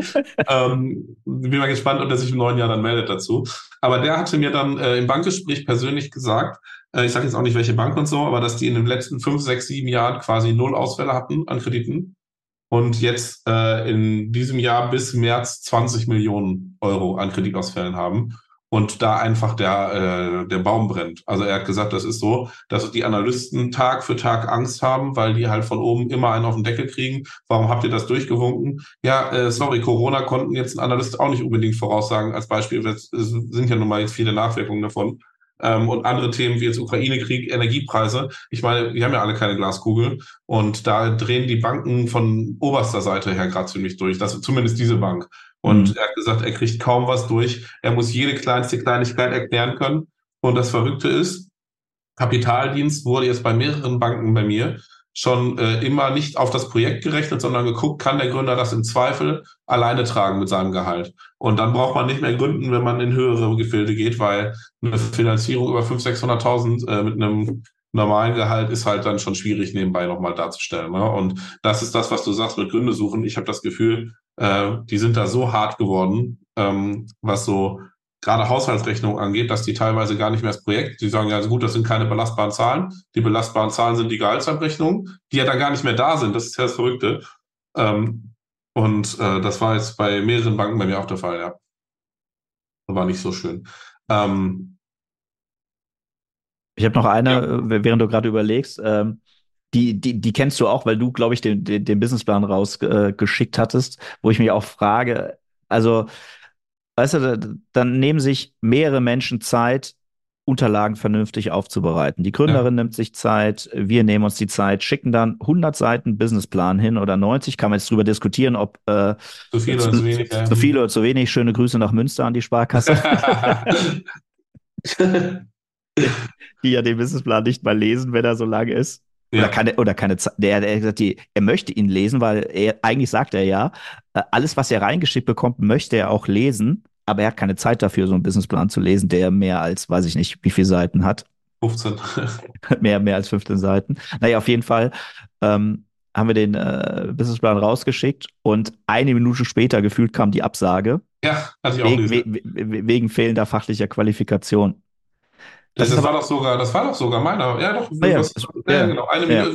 Bin mal gespannt, ob er sich im neuen Jahr dann meldet dazu. Aber der hatte mir dann im Bankgespräch persönlich gesagt, Ich sage jetzt auch nicht, welche Bank und so, aber dass die in den letzten 5, 6, 7 Jahren quasi null Ausfälle hatten an Krediten und jetzt in diesem Jahr bis März 20 Millionen Euro an Kreditausfällen haben und da einfach der Baum brennt. Also er hat gesagt, das ist so, dass die Analysten Tag für Tag Angst haben, weil die halt von oben immer einen auf den Deckel kriegen. Warum habt ihr das durchgewunken? Ja, sorry, Corona konnten jetzt ein Analyst auch nicht unbedingt voraussagen. Als Beispiel, es sind ja nun mal jetzt viele Nachwirkungen davon. Und andere Themen wie jetzt Ukraine-Krieg, Energiepreise. Ich meine, wir haben ja alle keine Glaskugel und da drehen die Banken von oberster Seite her gerade ziemlich durch. Das zumindest diese Bank. Und er hat gesagt, er kriegt kaum was durch. Er muss jede kleinste Kleinigkeit erklären können. Und das Verrückte ist, Kapitaldienst wurde jetzt bei mehreren Banken bei mir schon immer nicht auf das Projekt gerechnet, sondern geguckt, kann der Gründer das im Zweifel alleine tragen mit seinem Gehalt. Und dann braucht man nicht mehr gründen, wenn man in höhere Gefilde geht, weil eine Finanzierung über 500.000, 600.000 mit einem normalen Gehalt ist halt dann schon schwierig nebenbei nochmal darzustellen. Ne? Und das ist das, was du sagst mit Gründe suchen. Ich habe das Gefühl, die sind da so hart geworden, was so gerade Haushaltsrechnung angeht, dass die teilweise gar nicht mehr das Projekt, die sagen ja, also gut, das sind keine belastbaren Zahlen. Die belastbaren Zahlen sind die Gehaltsabrechnungen, die ja dann gar nicht mehr da sind. Das ist ja das Verrückte. Das war jetzt bei mehreren Banken bei mir auch der Fall, ja. War nicht so schön. Ich habe noch eine, während du gerade überlegst, die kennst du auch, weil du, glaube ich, den Businessplan rausgeschickt hattest, wo ich mich auch frage, also, weißt du, dann nehmen sich mehrere Menschen Zeit, Unterlagen vernünftig aufzubereiten. Die Gründerin nimmt sich Zeit, wir nehmen uns die Zeit, schicken dann 100 Seiten Businessplan hin oder 90, kann man jetzt drüber diskutieren, ob zu viel oder zu wenig. Zu viel oder zu wenig. Schöne Grüße nach Münster an die Sparkasse. Die ja den Businessplan nicht mal lesen, wenn er so lang ist. Ja. Oder keine Zeit. Der hat gesagt, er möchte ihn lesen, weil eigentlich sagt er ja, alles, was er reingeschickt bekommt, möchte er auch lesen, aber er hat keine Zeit dafür, so einen Businessplan zu lesen, der mehr als, weiß ich nicht, wie viele Seiten hat. 15. mehr als 15 Seiten. Naja, auf jeden Fall haben wir den Businessplan rausgeschickt und eine Minute später gefühlt kam die Absage. Ja, hatte ich auch gelesen. Wegen fehlender fachlicher Qualifikation. Das war doch sogar meiner. Ja, doch. Genau.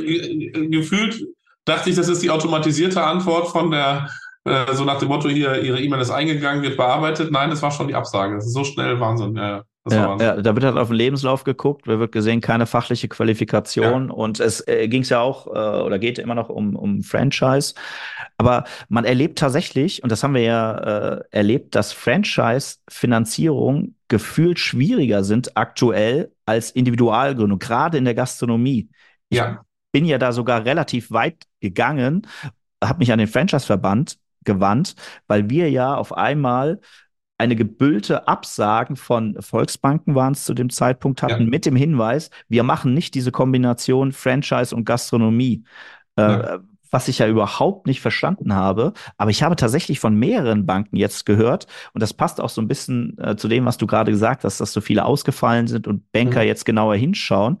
Gefühlt dachte ich, das ist die automatisierte Antwort von der, so nach dem Motto hier, Ihre E-Mail ist eingegangen, wird bearbeitet. Nein, das war schon die Absage. Das ist so schnell, Wahnsinn. Ja, das war Wahnsinn. Da wird halt auf den Lebenslauf geguckt, da wird gesehen, keine fachliche Qualifikation. Ja. Und es ging es ja auch, oder geht immer noch um Franchise. Aber man erlebt tatsächlich, und das haben wir ja erlebt, dass Franchise-Finanzierung gefühlt schwieriger sind aktuell als Individualgründung, gerade in der Gastronomie. Ich bin ja da sogar relativ weit gegangen, habe mich an den Franchise-Verband gewandt, weil wir ja auf einmal eine gebüllte Absagen von Volksbanken waren es zu dem Zeitpunkt hatten, mit dem Hinweis, wir machen nicht diese Kombination Franchise und Gastronomie. Was ich ja überhaupt nicht verstanden habe. Aber ich habe tatsächlich von mehreren Banken jetzt gehört, und das passt auch so ein bisschen zu dem, was du gerade gesagt hast, dass so viele ausgefallen sind und Banker jetzt genauer hinschauen.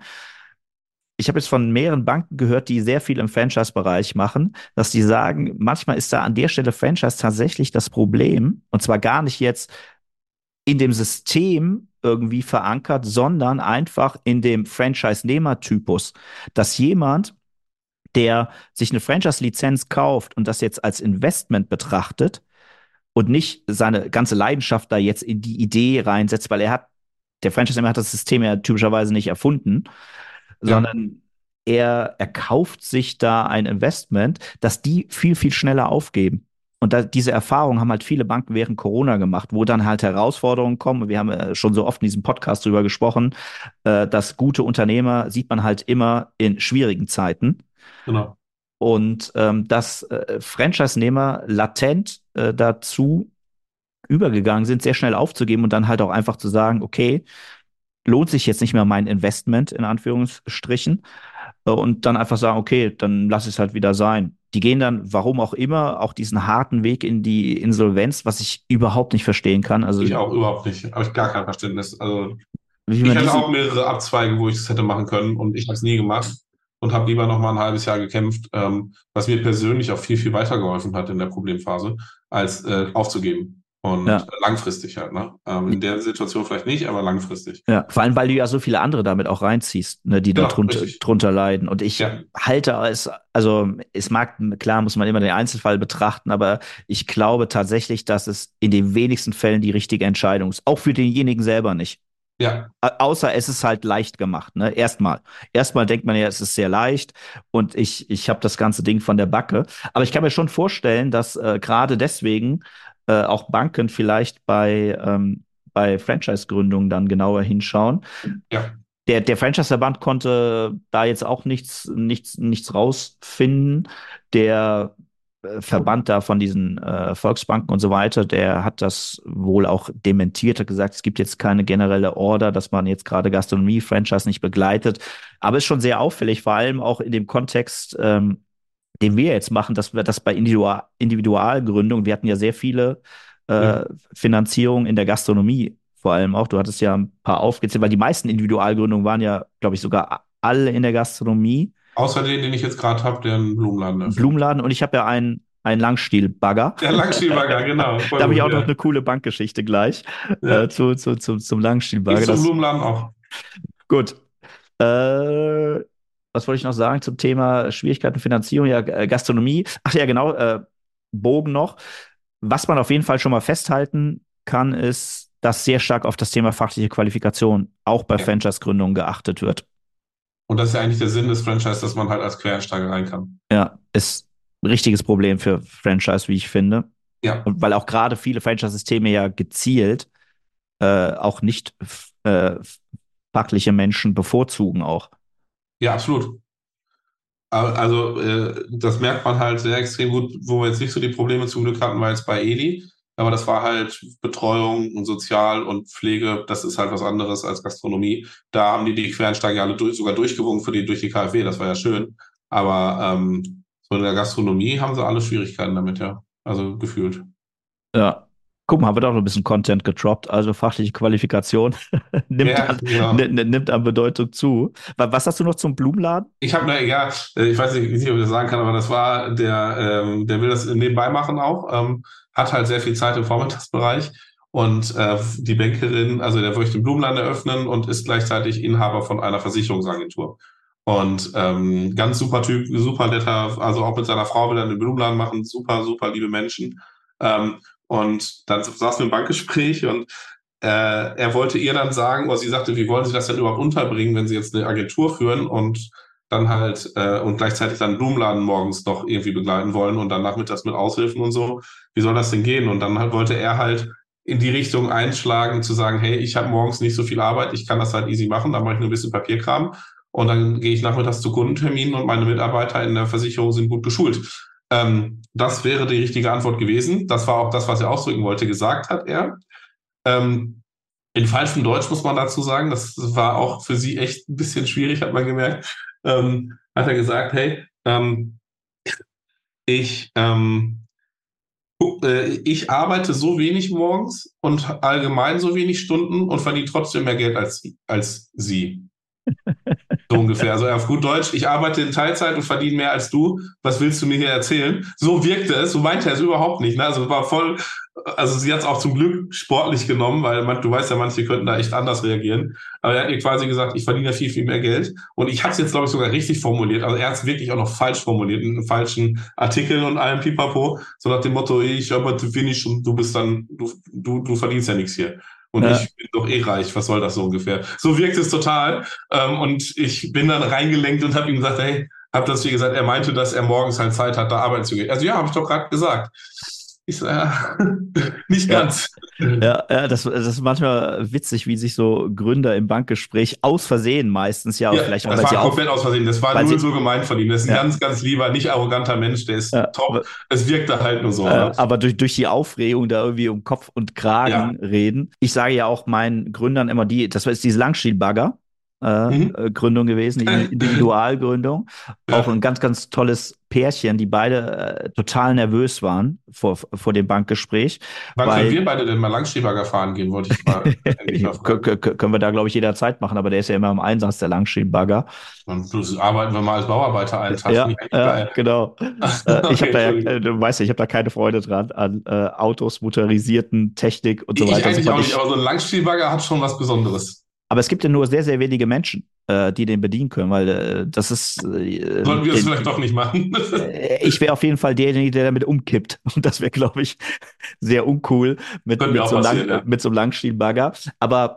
Ich habe jetzt von mehreren Banken gehört, die sehr viel im Franchise-Bereich machen, dass die sagen, manchmal ist da an der Stelle Franchise tatsächlich das Problem, und zwar gar nicht jetzt in dem System irgendwie verankert, sondern einfach in dem Franchise-Nehmer-Typus, dass jemand, der sich eine Franchise-Lizenz kauft und das jetzt als Investment betrachtet und nicht seine ganze Leidenschaft da jetzt in die Idee reinsetzt, weil der Franchise-Nehmer hat das System ja typischerweise nicht erfunden, sondern er kauft sich da ein Investment, dass die viel, viel schneller aufgeben. Und diese Erfahrung haben halt viele Banken während Corona gemacht, wo dann halt Herausforderungen kommen. Wir haben schon so oft in diesem Podcast drüber gesprochen, dass gute Unternehmer sieht man halt immer in schwierigen Zeiten. Genau. Und dass Franchise-Nehmer latent dazu übergegangen sind, sehr schnell aufzugeben und dann halt auch einfach zu sagen, okay, lohnt sich jetzt nicht mehr mein Investment, in Anführungsstrichen, und dann einfach sagen, okay, dann lass es halt wieder sein. Die gehen dann, warum auch immer, auch diesen harten Weg in die Insolvenz, was ich überhaupt nicht verstehen kann. Also, ich auch überhaupt nicht. Habe ich gar kein Verständnis. Also ich hatte auch mehrere Abzweige, wo ich es hätte machen können und ich habe es nie gemacht und habe lieber noch mal ein halbes Jahr gekämpft, was mir persönlich auch viel, viel weitergeholfen hat in der Problemphase, als aufzugeben. Und Ja. langfristig halt, ne? In der Situation vielleicht nicht, aber langfristig. Ja, vor allem, weil du ja so viele andere damit auch reinziehst, ne, die da Genau, richtig. drunter leiden. Und ich Ja, halte es, also es mag, klar muss man immer den Einzelfall betrachten, aber ich glaube tatsächlich, dass es in den wenigsten Fällen die richtige Entscheidung ist. Auch für denjenigen selber nicht. ja, Außer es ist halt leicht gemacht, ne? Erstmal. Erstmal denkt man ja, es ist sehr leicht und ich habe das ganze Ding von der Backe. Aber ich kann mir schon vorstellen, dass gerade deswegen auch Banken vielleicht bei Franchise-Gründungen dann genauer hinschauen. ja, Der Franchise-Verband konnte da jetzt auch nichts rausfinden. Der Verband da von diesen Volksbanken und so weiter, der hat das wohl auch dementiert, hat gesagt, es gibt jetzt keine generelle Order, dass man jetzt gerade Gastronomie-Franchise nicht begleitet. Aber ist schon sehr auffällig, vor allem auch in dem Kontext, den wir jetzt machen, dass wir das bei Individualgründung, wir hatten ja sehr viele ja. Finanzierungen in der Gastronomie vor allem auch. Du hattest ja ein paar aufgezählt, weil die meisten Individualgründungen waren ja, glaube ich, sogar alle in der Gastronomie. Außer den ich jetzt gerade habe, der einen Blumenladen öffnet. Blumenladen und ich habe ja einen Langstiel-Bagger. Der Langstielbagger, genau, Da voll habe ich gut, auch noch ja. eine coole Bankgeschichte gleich Ja. zum Ich Langstiel-Bagger. zum Das Blumenladen auch. gut. Was wollte ich noch sagen zum Thema Schwierigkeiten Finanzierung? Ja, Gastronomie. Ach ja, genau. Bogen noch. Was man auf jeden Fall schon mal festhalten kann, ist, dass sehr stark auf das Thema fachliche Qualifikation auch bei Ja. Franchise-Gründungen geachtet wird. Und das ist ja eigentlich der Sinn des Franchise, dass man halt als Quereinsteiger rein kann. Ja, ist ein richtiges Problem für Franchise, wie ich finde. Ja, Und weil auch gerade viele Franchise-Systeme ja gezielt auch nicht fachliche Menschen bevorzugen auch. ja, absolut. Also, das merkt man halt sehr extrem gut, wo wir jetzt nicht so die Probleme zum Glück hatten, war jetzt bei Edi. Aber das war halt Betreuung und Sozial- und Pflege. Das ist halt was anderes als Gastronomie. Da haben die Quereinsteiger alle sogar durchgewunken durch die KfW. Das war ja schön. Aber so in der Gastronomie haben sie alle Schwierigkeiten damit, ja. Also gefühlt. Ja. Guck mal, haben wir doch noch ein bisschen Content gedroppt. Also fachliche Qualifikation Ja, genau. nimmt an Bedeutung zu. Was hast du noch zum Blumenladen? Ich habe, ja, ich weiß nicht, ob ich das sagen kann, aber das war der will das nebenbei machen auch, hat halt sehr viel Zeit im Vormittagsbereich und die Bankerin, also der möchte den Blumenladen eröffnen und ist gleichzeitig Inhaber von einer Versicherungsagentur. Und ganz super Typ, super netter, also auch mit seiner Frau will er den Blumenladen machen, super, super liebe Menschen. Und dann saßen wir im Bankgespräch und er wollte ihr dann sagen, oder sie sagte, wie wollen Sie das denn überhaupt unterbringen, wenn Sie jetzt eine Agentur führen und dann halt und gleichzeitig dann einen Blumenladen morgens noch irgendwie begleiten wollen und dann nachmittags mit Aushilfen und so. Wie soll das denn gehen? Und dann halt wollte er halt in die Richtung einschlagen, zu sagen, hey, ich habe morgens nicht so viel Arbeit, ich kann das halt easy machen, dann mache ich nur ein bisschen Papierkram und dann gehe ich nachmittags zu Kundenterminen und meine Mitarbeiter in der Versicherung sind gut geschult. Das wäre die richtige Antwort gewesen. Das war auch das, was er ausdrücken wollte, gesagt hat er. In falschem Deutsch muss man dazu sagen, das war auch für sie echt ein bisschen schwierig, hat man gemerkt. Hat er gesagt, hey, ich, ich arbeite so wenig morgens und allgemein so wenig Stunden und verdiene trotzdem mehr Geld als sie. So ungefähr. Also auf gut Deutsch, ich arbeite in Teilzeit und verdiene mehr als du. Was willst du mir hier erzählen? So wirkte es, so meinte er es überhaupt nicht. Ne? Also war voll, also sie hat es auch zum Glück sportlich genommen, weil du weißt ja, manche könnten da echt anders reagieren. Aber er hat ihr quasi gesagt, ich verdiene ja viel, viel mehr Geld. Und ich habe es jetzt, glaube ich, sogar richtig formuliert. Also er hat es wirklich auch noch falsch formuliert, in falschen Artikeln und allem Pipapo. So nach dem Motto, ich arbeite wenig und du bist dann, du verdienst ja nichts hier. Und Ja. ich bin doch eh reich, was soll das so ungefähr? So wirkt es total. Und ich bin dann reingelenkt und habe ihm gesagt, hey, habe das wie gesagt, er meinte, dass er morgens halt Zeit hat, da arbeiten zu gehen. Also ja, habe ich doch gerade gesagt. Ich so, ja, nicht Ja. ganz. Ja, das ist manchmal witzig, wie sich so Gründer im Bankgespräch aus Versehen meistens ja, Ja, vielleicht auch, das weil sie war auch, komplett aus Versehen. Das war weil null sie, so gemeint von ihm. Das ist ein ja, ganz, ganz lieber, nicht arroganter Mensch. Der ist ja, top. Es wirkte halt nur so. Ne? aber durch die Aufregung da irgendwie um Kopf und Ja, Kragen reden. Ich sage ja auch meinen Gründern immer das ist diese Langstielbagger. Gründung gewesen, die Individualgründung. Auch Ja. ein ganz, ganz tolles Pärchen, die beide total nervös waren vor dem Bankgespräch, Wann können weil wir beide denn mal Langschieberger fahren gehen, wollte ich mal endlich mal fragen. können wir da, glaube ich, jederzeit machen, aber der ist ja immer im Einsatz, der Langschienenbagger. Und so arbeiten wir mal als Bauarbeiter einen Tag. Finde Ja, ich eigentlich ja, geil. genau. Ich habe Okay, da ja, Entschuldigung. du weißt ja, ich habe da keine Freude dran an Autos, motorisierten Technik und so Ich weiter und so eigentlich auch fort. nicht, aber so ein Langstielbagger hat schon was Besonderes. Aber es gibt ja nur sehr, sehr wenige Menschen, die den bedienen können, weil das ist, Sollten wir es vielleicht doch nicht machen? ich wäre auf jeden Fall derjenige, der damit umkippt. Und das wäre, glaube ich, sehr uncool Könnte mir auch passieren, ja. mit so einem Langstielbagger. Aber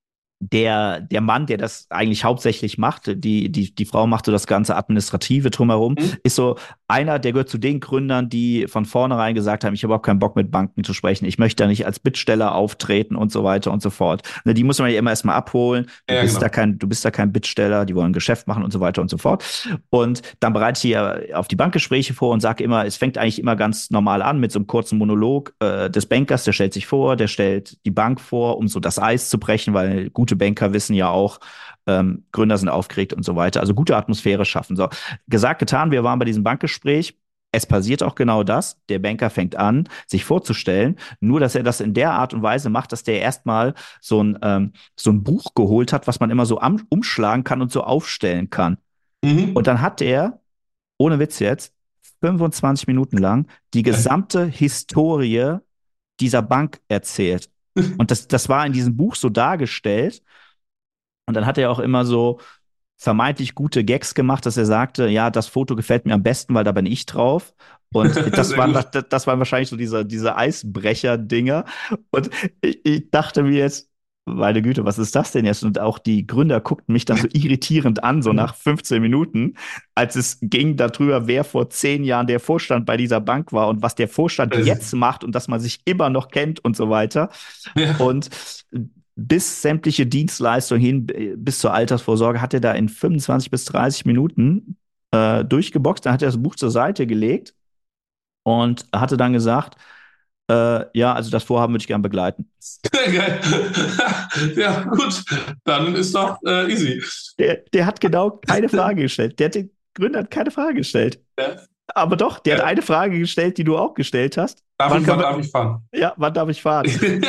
der Mann, der das eigentlich hauptsächlich macht, die Frau macht so das ganze Administrative drumherum, Hm? ist so einer, der gehört zu den Gründern, die von vornherein gesagt haben, ich habe überhaupt keinen Bock mit Banken zu sprechen, ich möchte da nicht als Bittsteller auftreten und so weiter und so fort. Ne, die muss man ja immer erstmal abholen, Ja, genau. du bist da kein Bittsteller, die wollen ein Geschäft machen und so weiter und so fort. Und dann bereite ich ja auf die Bankgespräche vor und sage immer, es fängt eigentlich immer ganz normal an mit so einem kurzen Monolog des Bankers, der stellt sich vor, der stellt die Bank vor, um so das Eis zu brechen, weil gute Banker wissen ja auch, Gründer sind aufgeregt und so weiter. Also gute Atmosphäre schaffen. So, gesagt, getan, wir waren bei diesem Bankgespräch. Es passiert auch genau das. Der Banker fängt an, sich vorzustellen, nur dass er das in der Art und Weise macht, dass der erstmal so ein Buch geholt hat, was man immer so umschlagen kann und so aufstellen kann. Und Mhm. dann hat er, ohne Witz jetzt, 25 Minuten lang die gesamte Historie dieser Bank erzählt. Und das war in diesem Buch so dargestellt. Und dann hat er auch immer so vermeintlich gute Gags gemacht, dass er sagte, ja, das Foto gefällt mir am besten, weil da bin ich drauf. Und Sehr gut. das waren wahrscheinlich so diese Eisbrecher-Dinger. Und ich dachte mir jetzt, meine Güte, was ist das denn jetzt? Und auch die Gründer guckten mich dann so irritierend an, so nach 15 Minuten, als es ging darüber, wer vor 10 Jahren der Vorstand bei dieser Bank war und was der Vorstand jetzt macht und dass man sich immer noch kennt und so weiter. Ja. Und bis sämtliche Dienstleistungen hin, bis zur Altersvorsorge, hat er da in 25 bis 30 Minuten durchgeboxt. Dann hat er das Buch zur Seite gelegt und hatte dann gesagt, ja, also das Vorhaben würde ich gerne begleiten. Geil. Ja, gut. Dann ist doch easy. Der hat genau keine Frage gestellt. Den Gründer hat keine Frage gestellt. Ja. Aber doch, der hat Ja. eine Frage gestellt, die du auch gestellt hast. Wann darf ich fahren? Ja, wann darf ich fahren?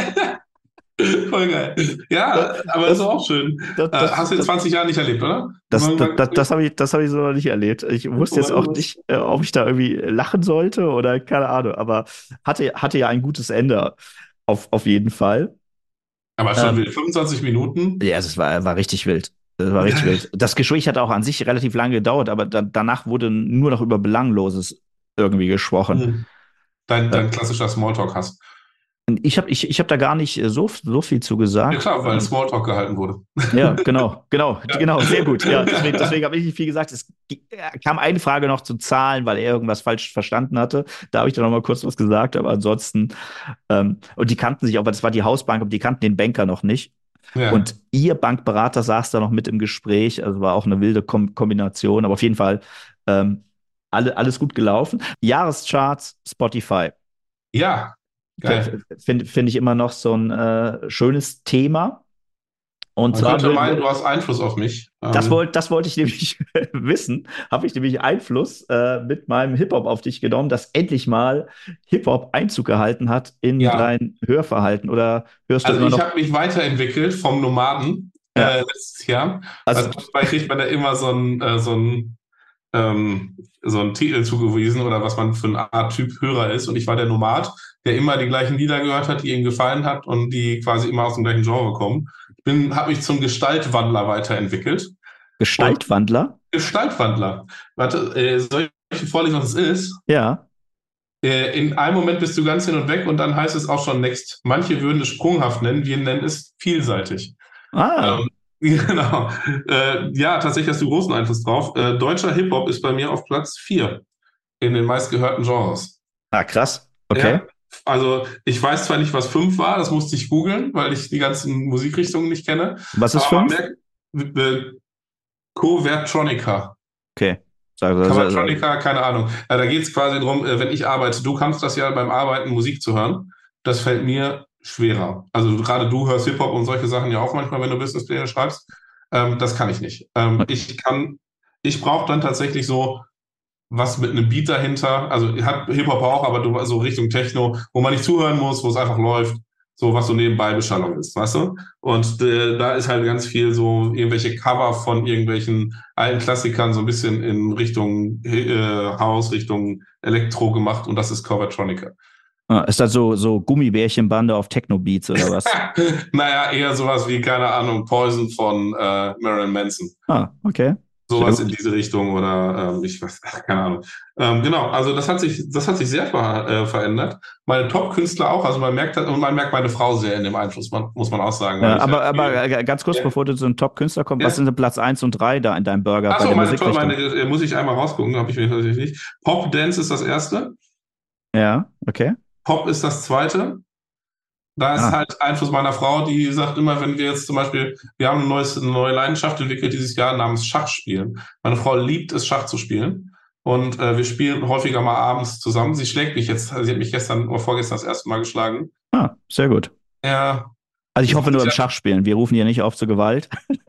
Voll geil. Ja, aber ist doch auch schön. Hast du in 20 Jahren nicht erlebt, oder? Das habe ich so noch nicht erlebt. Ich wusste jetzt auch nicht, ob ich da irgendwie lachen sollte oder keine Ahnung, aber hatte ja ein gutes Ende auf jeden Fall. Aber schon wild. 25 Minuten. Ja, es war richtig wild. Das war richtig wild. Das Gespräch hat auch an sich relativ lange gedauert, aber danach wurde nur noch über Belangloses irgendwie gesprochen. Dein klassischer Smalltalk-Hass. Ich hab da gar nicht so viel zu Ja gesagt. klar, weil Smalltalk gehalten wurde. Ja, genau, sehr gut. Ja, deswegen habe ich nicht viel gesagt. Es kam eine Frage noch zu Zahlen, weil er irgendwas falsch verstanden hatte. Da habe ich dann noch mal kurz was gesagt, aber ansonsten, und die kannten sich auch, weil das war die Hausbank, aber die kannten den Banker noch nicht. Ja. Und ihr Bankberater saß da noch mit im Gespräch, also war auch eine wilde Kombination, aber auf jeden Fall alles gut gelaufen. Jahrescharts, Spotify. Ja, geil. Finde ich immer noch so ein schönes Thema. Und Man zwar könnte meinen, du hast Einfluss auf mich. das wollte ich nämlich wissen. Habe ich nämlich Einfluss mit meinem Hip-Hop auf dich genommen, dass endlich mal Hip-Hop Einzug gehalten hat in Ja. dein Hörverhalten? Oder hörst du Also immer ich noch? habe mich weiterentwickelt vom Nomaden Ja. letztes Jahr. Also, Also dabei kriegt man da immer so einen Titel zugewiesen oder was man für eine Art Typ Hörer ist. Und ich war der Nomad, der immer die gleichen Lieder gehört hat, die ihm gefallen hat und die quasi immer aus dem gleichen Genre kommen. Habe mich zum Gestaltwandler weiterentwickelt. Gestaltwandler? Gestaltwandler. Warte, soll ich vorlesen, was es ist? Ja. In einem Moment bist du ganz hin und weg und dann heißt es auch schon next. Manche würden es sprunghaft nennen, wir nennen es vielseitig. Ah, Genau. Ja, tatsächlich hast du großen Einfluss drauf. Deutscher Hip-Hop ist bei mir auf Platz 4 in den meistgehörten Genres. krass. Okay. Ja, also ich weiß zwar nicht, was 5 war, das musste ich googeln, weil ich die ganzen Musikrichtungen nicht kenne. Was ist Aber man 5? merkt, Covertronica. Okay. Covertronica, keine Ahnung. Da geht es quasi darum, wenn ich arbeite, du kannst das ja beim Arbeiten Musik zu hören. Das fällt mir schwerer. Also gerade du hörst Hip-Hop und solche Sachen ja auch manchmal, wenn du Businesspläne schreibst. Das kann ich nicht. Ich brauche dann tatsächlich so was mit einem Beat dahinter. Also hat Hip-Hop auch, aber so Richtung Techno, wo man nicht zuhören muss, wo es einfach läuft. So was so nebenbei Beschallung ist, weißt du? Und da ist halt ganz viel so irgendwelche Cover von irgendwelchen alten Klassikern so ein bisschen in Richtung House, Richtung Elektro gemacht und das ist Covertronica. Ist das so Gummibärchenbande auf Techno-Beats oder was? Naja, eher sowas wie, keine Ahnung, Poison von Marilyn Manson. Okay. Sowas in diese Richtung oder ich weiß, keine Ahnung. Genau, also das hat sich sehr verändert. Meine Top-Künstler auch, also man merkt meine Frau sehr in dem Einfluss, muss man auch sagen. Ja, aber ganz kurz, bevor du zu einem Top-Künstler kommst, was sind denn Platz 1 und 3 da in deinem Burger? Achso, meine muss ich einmal rausgucken, habe ich mir natürlich nicht. Pop Dance ist das erste. Ja, okay. Pop ist das zweite. Da ist halt Einfluss meiner Frau, die sagt immer, wenn wir jetzt zum Beispiel, wir haben eine neue Leidenschaft entwickelt dieses Jahr namens Schachspielen. Meine Frau liebt es, Schach zu spielen. Und wir spielen häufiger mal abends zusammen. Sie schlägt mich jetzt, sie hat mich gestern oder vorgestern das erste Mal geschlagen. Sehr gut. Ja. Also ich hoffe nur im Schachspielen. Wir rufen hier nicht auf zur Gewalt.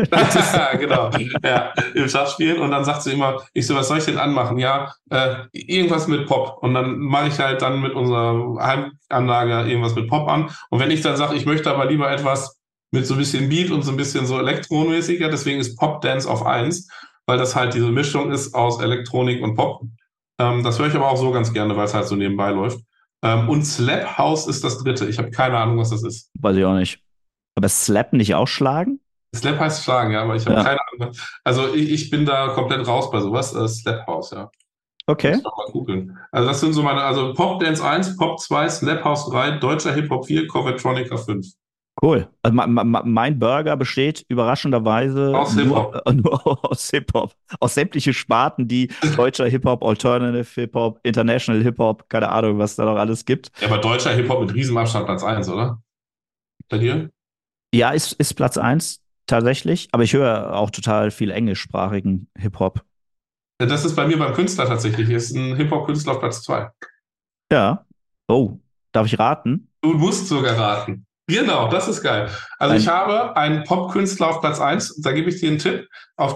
Genau, ja, im Schachspielen. Und dann sagt sie immer, ich so, was soll ich denn anmachen? Ja, irgendwas mit Pop. Und dann mache ich halt dann mit unserer Heimanlage irgendwas mit Pop an. Und wenn ich dann sage, ich möchte aber lieber etwas mit so ein bisschen Beat und so ein bisschen so elektronmäßiger, deswegen ist Pop Dance auf 1, weil das halt diese Mischung ist aus Elektronik und Pop. Das höre ich aber auch so ganz gerne, weil es halt so nebenbei läuft. Und Slap House ist das dritte. Ich habe keine Ahnung, was das ist. Weiß ich auch nicht. Aber Slap nicht auch schlagen? Slap heißt schlagen, ja, aber ich habe keine Ahnung. Also ich bin da komplett raus bei sowas. Slap House, ja. Okay. Muss ich mal googeln. Also das sind so also Pop Dance 1, Pop 2, Slap House 3, deutscher Hip-Hop 4, Covertronica 5. Cool. Also mein Burger besteht überraschenderweise aus Hip-Hop. Nur aus Hip-Hop. Aus sämtlichen Sparten, die deutscher Hip-Hop, Alternative Hip-Hop, International Hip-Hop, keine Ahnung, was da noch alles gibt. Ja, aber deutscher Hip-Hop mit Riesenabstand Platz 1, oder? Bei dir? Ja, ist Platz 1 tatsächlich, aber ich höre auch total viel englischsprachigen Hip-Hop. Das ist bei mir beim Künstler tatsächlich. Hier ist ein Hip-Hop-Künstler auf Platz 2. Ja. Oh, darf ich raten? Du musst sogar raten. Genau, das ist geil. Also ich habe einen Pop-Künstler auf Platz 1, da gebe ich dir einen Tipp.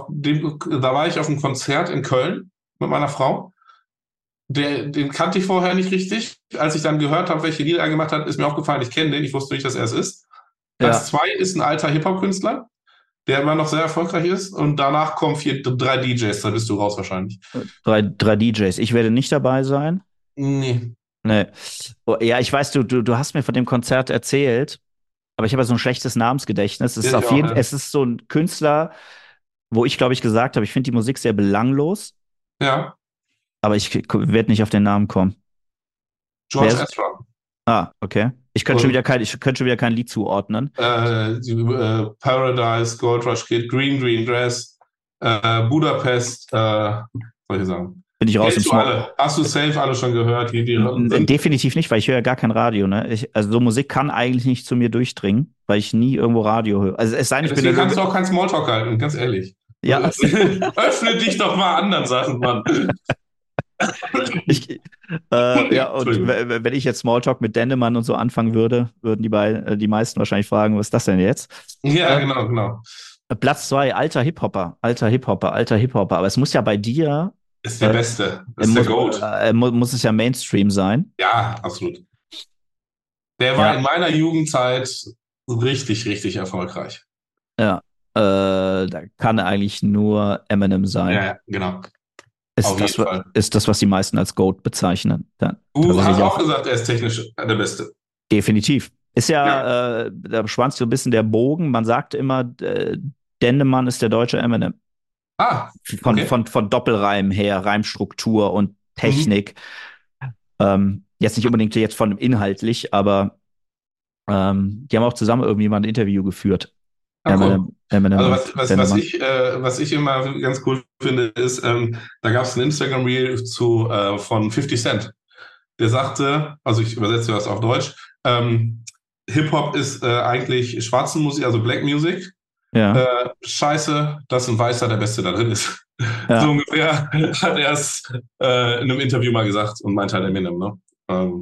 Da war ich auf einem Konzert in Köln mit meiner Frau. Den kannte ich vorher nicht richtig. Als ich dann gehört habe, welche Lieder er gemacht hat, ist mir aufgefallen, ich kenne den, ich wusste nicht, dass er es ist. Platz 2 ist ein alter Hip-Hop-Künstler, der immer noch sehr erfolgreich ist. Und danach kommen 3 DJs, da bist du raus wahrscheinlich. Drei DJs. Ich werde nicht dabei sein. Nee. Oh, ja, ich weiß, du hast mir von dem Konzert erzählt, aber ich habe ja so ein schlechtes Namensgedächtnis. Es ist so ein Künstler, wo ich, glaube ich, gesagt habe, ich finde die Musik sehr belanglos. Ja. Aber ich werde nicht auf den Namen kommen. George Ezra. Okay. Ich könnte schon wieder kein Lied zuordnen. Paradise, Gold Rush Kid, Green Dress, Budapest, soll ich sagen. Bin ich raus im Small. Hast du safe alle schon gehört? Definitiv nicht, weil ich höre ja gar kein Radio. Ne? Also so Musik kann eigentlich nicht zu mir durchdringen, weil ich nie irgendwo Radio höre. Also es sei denn, deswegen kannst du auch kein Smalltalk halten, ganz ehrlich. Ja. Öffne dich doch mal anderen Sachen, Mann. Und wenn ich jetzt Smalltalk mit Dennemann und so anfangen würde, würden die meisten wahrscheinlich fragen, was ist das denn jetzt? Ja, genau. Platz 2, alter Hip-Hopper. Aber es muss ja bei dir ist der Beste. Das ist der Goat. Muss es ja Mainstream sein. Ja, absolut. Der war in meiner Jugendzeit richtig, richtig erfolgreich. Ja, da kann eigentlich nur Eminem sein. Ja, genau. Ist das, was die meisten als GOAT bezeichnen. Du hast auch gesagt, er ist technisch der Beste. Definitiv. Ist da spannt so ein bisschen der Bogen. Man sagt immer, Dennemann ist der deutsche Eminem. Okay. Von Doppelreim her, Reimstruktur und Technik. Jetzt nicht unbedingt jetzt von inhaltlich, aber die haben auch zusammen irgendwie mal ein Interview geführt. Eminem also was ich immer ganz cool finde, ist, da gab es ein Instagram-Reel von 50 Cent. Der sagte, also ich übersetze das auf Deutsch, Hip-Hop ist eigentlich schwarze Musik, also Black Music. Ja. Scheiße, dass ein Weißer der Beste da drin ist. Ja. So ungefähr hat er es in einem Interview mal gesagt und meint halt Eminem, ne?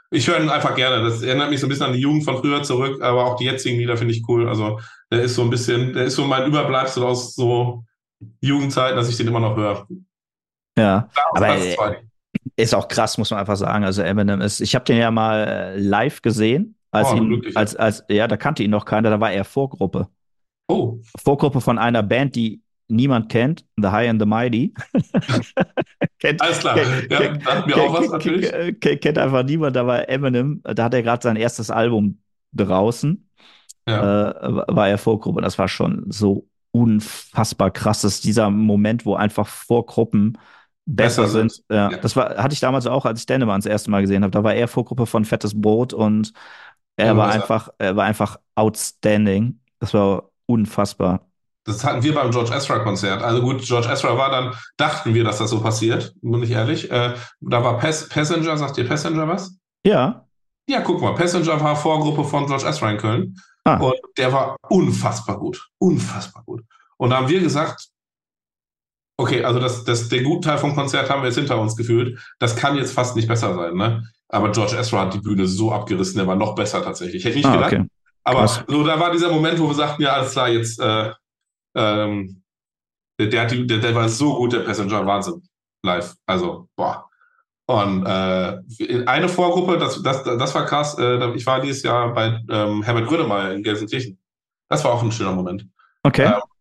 Ich höre ihn einfach gerne. Das erinnert mich so ein bisschen an die Jugend von früher zurück, aber auch die jetzigen Lieder finde ich cool. Also der ist so mein Überbleibsel aus so Jugendzeiten, dass ich den immer noch höre. Ja, Da auf aber Platz zwei. ist auch krass, muss man einfach sagen. Also Eminem ist, ich habe den ja mal live gesehen, Oh, du Glücklicher. ja, da kannte ihn noch keiner, da war er Vorgruppe. Oh, Vorgruppe von einer Band, die niemand kennt, The High and the Mighty. kennt, alles klar. kennt, Ja, kennt, sagt mir auch kennt, was natürlich. kennt einfach niemand, da war Eminem, da hat er gerade sein erstes Album draußen, Ja, war er Vorgruppe. Das war schon so unfassbar krass. Das ist dieser Moment, wo einfach Vorgruppen besser besser sind. sind. Ja, Ja, hatte ich damals auch, als ich Dänemark das erste Mal gesehen habe. Da war er Vorgruppe von Fettes Brot und immer besser. er war einfach outstanding. Das war unfassbar. Das hatten wir beim George Ezra-Konzert. Also gut, George Ezra war dann, dachten wir, dass das so passiert, bin ich ehrlich. Da war Passenger, sagt ihr Passenger was? Ja. Ja, guck mal, Passenger war Vorgruppe von George Ezra in Köln Ah, und der war unfassbar gut. Unfassbar gut. Und da haben wir gesagt, okay, also den guten Teil vom Konzert haben wir jetzt hinter uns gefühlt. Das kann jetzt fast nicht besser sein, ne? Aber George Ezra hat die Bühne so abgerissen, der war noch besser tatsächlich. Hätte ich nicht gedacht. okay. Krass. Aber so, da war dieser Moment, wo wir sagten, ja, alles klar, jetzt ähm, der war so gut, der Passenger, Wahnsinn. Live. Also, boah. Und eine Vorgruppe, das war krass. Ich war dieses Jahr bei Herbert Grönemeyer in Gelsenkirchen. Das war auch ein schöner Moment. Okay. Ähm,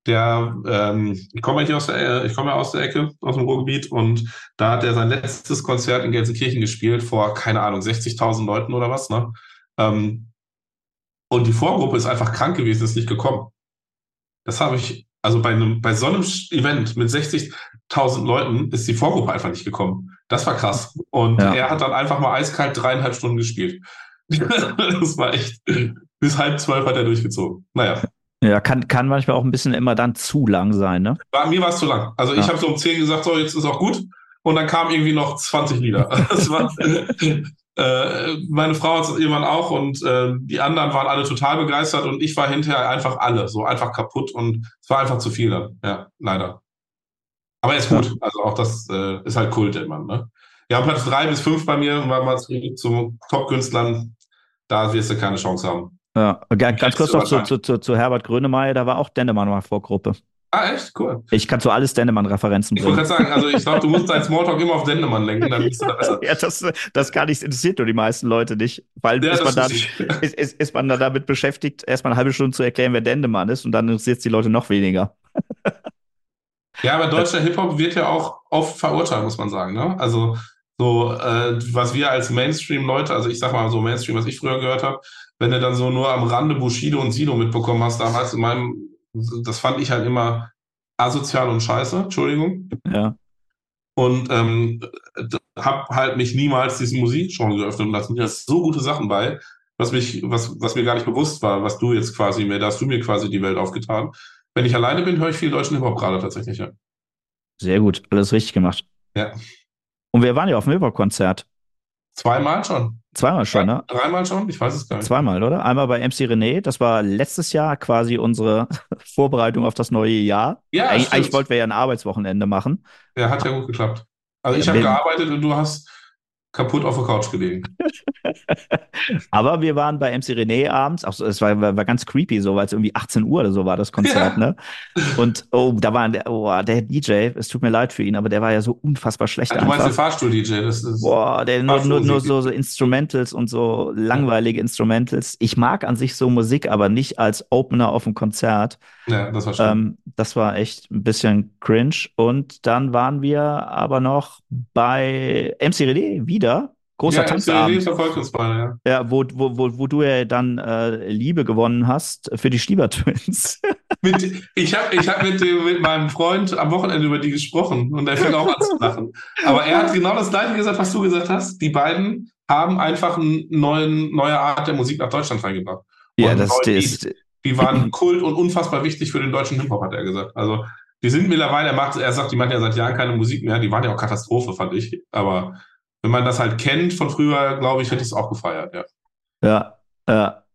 ich komme ja aus der Ecke, aus dem Ruhrgebiet, und da hat er sein letztes Konzert in Gelsenkirchen gespielt vor, keine Ahnung, 60.000 Leuten oder was, ne? Ähm, und die Vorgruppe ist einfach krank gewesen, ist nicht gekommen. Das habe ich, also bei so einem Event mit 60.000 Leuten ist die Vorgruppe einfach nicht gekommen. Das war krass. Und Ja. er hat dann einfach mal eiskalt 3,5 Stunden gespielt. Das war echt, bis 11:30 hat er durchgezogen. Naja, Ja, kann manchmal auch ein bisschen immer dann zu lang sein, ne? mir war es zu lang. Also ich Ja. habe so um 10 gesagt, so, jetzt ist auch gut. Und dann kamen irgendwie noch 20 Lieder. Das war, meine Frau hat es irgendwann auch, und die anderen waren alle total begeistert und ich war hinterher einfach so einfach kaputt, und es war einfach zu viel dann. Ja, leider. Aber er ist Ja. gut. Also auch das ist halt Kult, der Mann. Ne? Ja, Platz 3 bis 5 bei mir, war mal zu Top-Künstlern, da wirst du keine Chance haben. Ja. Ganz kurz Letzte noch wahrscheinlich. zu Herbert Grönemeyer, da war auch Dennemann mal Vorgruppe. Ah, echt? Cool. Ich kann so alles Dennemann-Referenzen Ich wollte bringen. gerade sagen, also ich glaube, du musst deinen Smalltalk immer auf Dendemann lenken, dann bist du da besser. Ja, das gar nicht, interessiert nur die meisten Leute nicht. Weil Ja, das ist richtig. ist man dann damit beschäftigt, erstmal eine halbe Stunde zu erklären, wer Dendemann ist, und dann interessiert es die Leute noch weniger. Ja, aber deutscher Hip-Hop wird ja auch oft verurteilt, muss man sagen. Ne? Also so, was wir als Mainstream-Leute, also ich sag mal so Mainstream, was ich früher gehört habe, wenn du dann so nur am Rande Bushido und Sido mitbekommen hast, damals das fand ich halt immer asozial und scheiße, Entschuldigung. Ja, Und habe halt mich niemals diesem Musikgenre geöffnet, und da sind ja so gute Sachen bei, was mir gar nicht bewusst war, was du jetzt quasi da hast du mir quasi die Welt aufgetan. Wenn ich alleine bin, höre ich viel deutschen Hip-Hop gerade tatsächlich, ja. sehr gut, alles richtig gemacht. Ja. Und wir waren ja auf dem Hip-Hop-Konzert. Zweimal schon. Zweimal schon, ne? Dreimal schon? Ich weiß es gar nicht. Zweimal, oder? Einmal bei MC René, das war letztes Jahr quasi unsere Vorbereitung auf das neue Jahr. Ja, Eigentlich stimmt. wollten wir ja ein Arbeitswochenende machen. Ja, hat ja gut geklappt. Also Ja, ich habe gearbeitet und du hast kaputt auf der Couch gelegen. aber wir waren bei MC René abends, auch so, war ganz creepy so, weil es irgendwie 18 Uhr oder so war, das Konzert, Ja. ne? Und oh, da war der DJ, es tut mir leid für ihn, aber der war ja so unfassbar schlecht Du meinst den einfach. Fahrstuhl-DJ, das ist Boah, der nur Fahrstuhlmusik. so Instrumentals und so Ja. langweilige Instrumentals. Ich mag an sich so Musik, aber nicht als Opener auf dem Konzert. Ja, das war schlimm. Das war echt ein bisschen cringe. Und dann waren wir aber noch bei MC René wieder. Großer Ja, MCD Tanzabend. verfolgt uns beide, ja. Ja, wo du ja dann Liebe gewonnen hast für die Stieber Twins. Ich hab mit meinem Freund am Wochenende über die gesprochen, und er fing auch an zu lachen. Aber er hat genau das Gleiche gesagt, was du gesagt hast. Die beiden haben einfach eine neue Art der Musik nach Deutschland reingebracht. Und Ja, einen das neuen Beat. ist. Die waren Kult und unfassbar wichtig für den deutschen Hip-Hop, hat er gesagt. Also, die sind mittlerweile, er sagt, die machen ja seit Jahren keine Musik mehr. Die waren ja auch Katastrophe, fand ich. Aber wenn man das halt kennt von früher, glaube ich, hätte ich es auch gefeiert, ja. Ja, ja,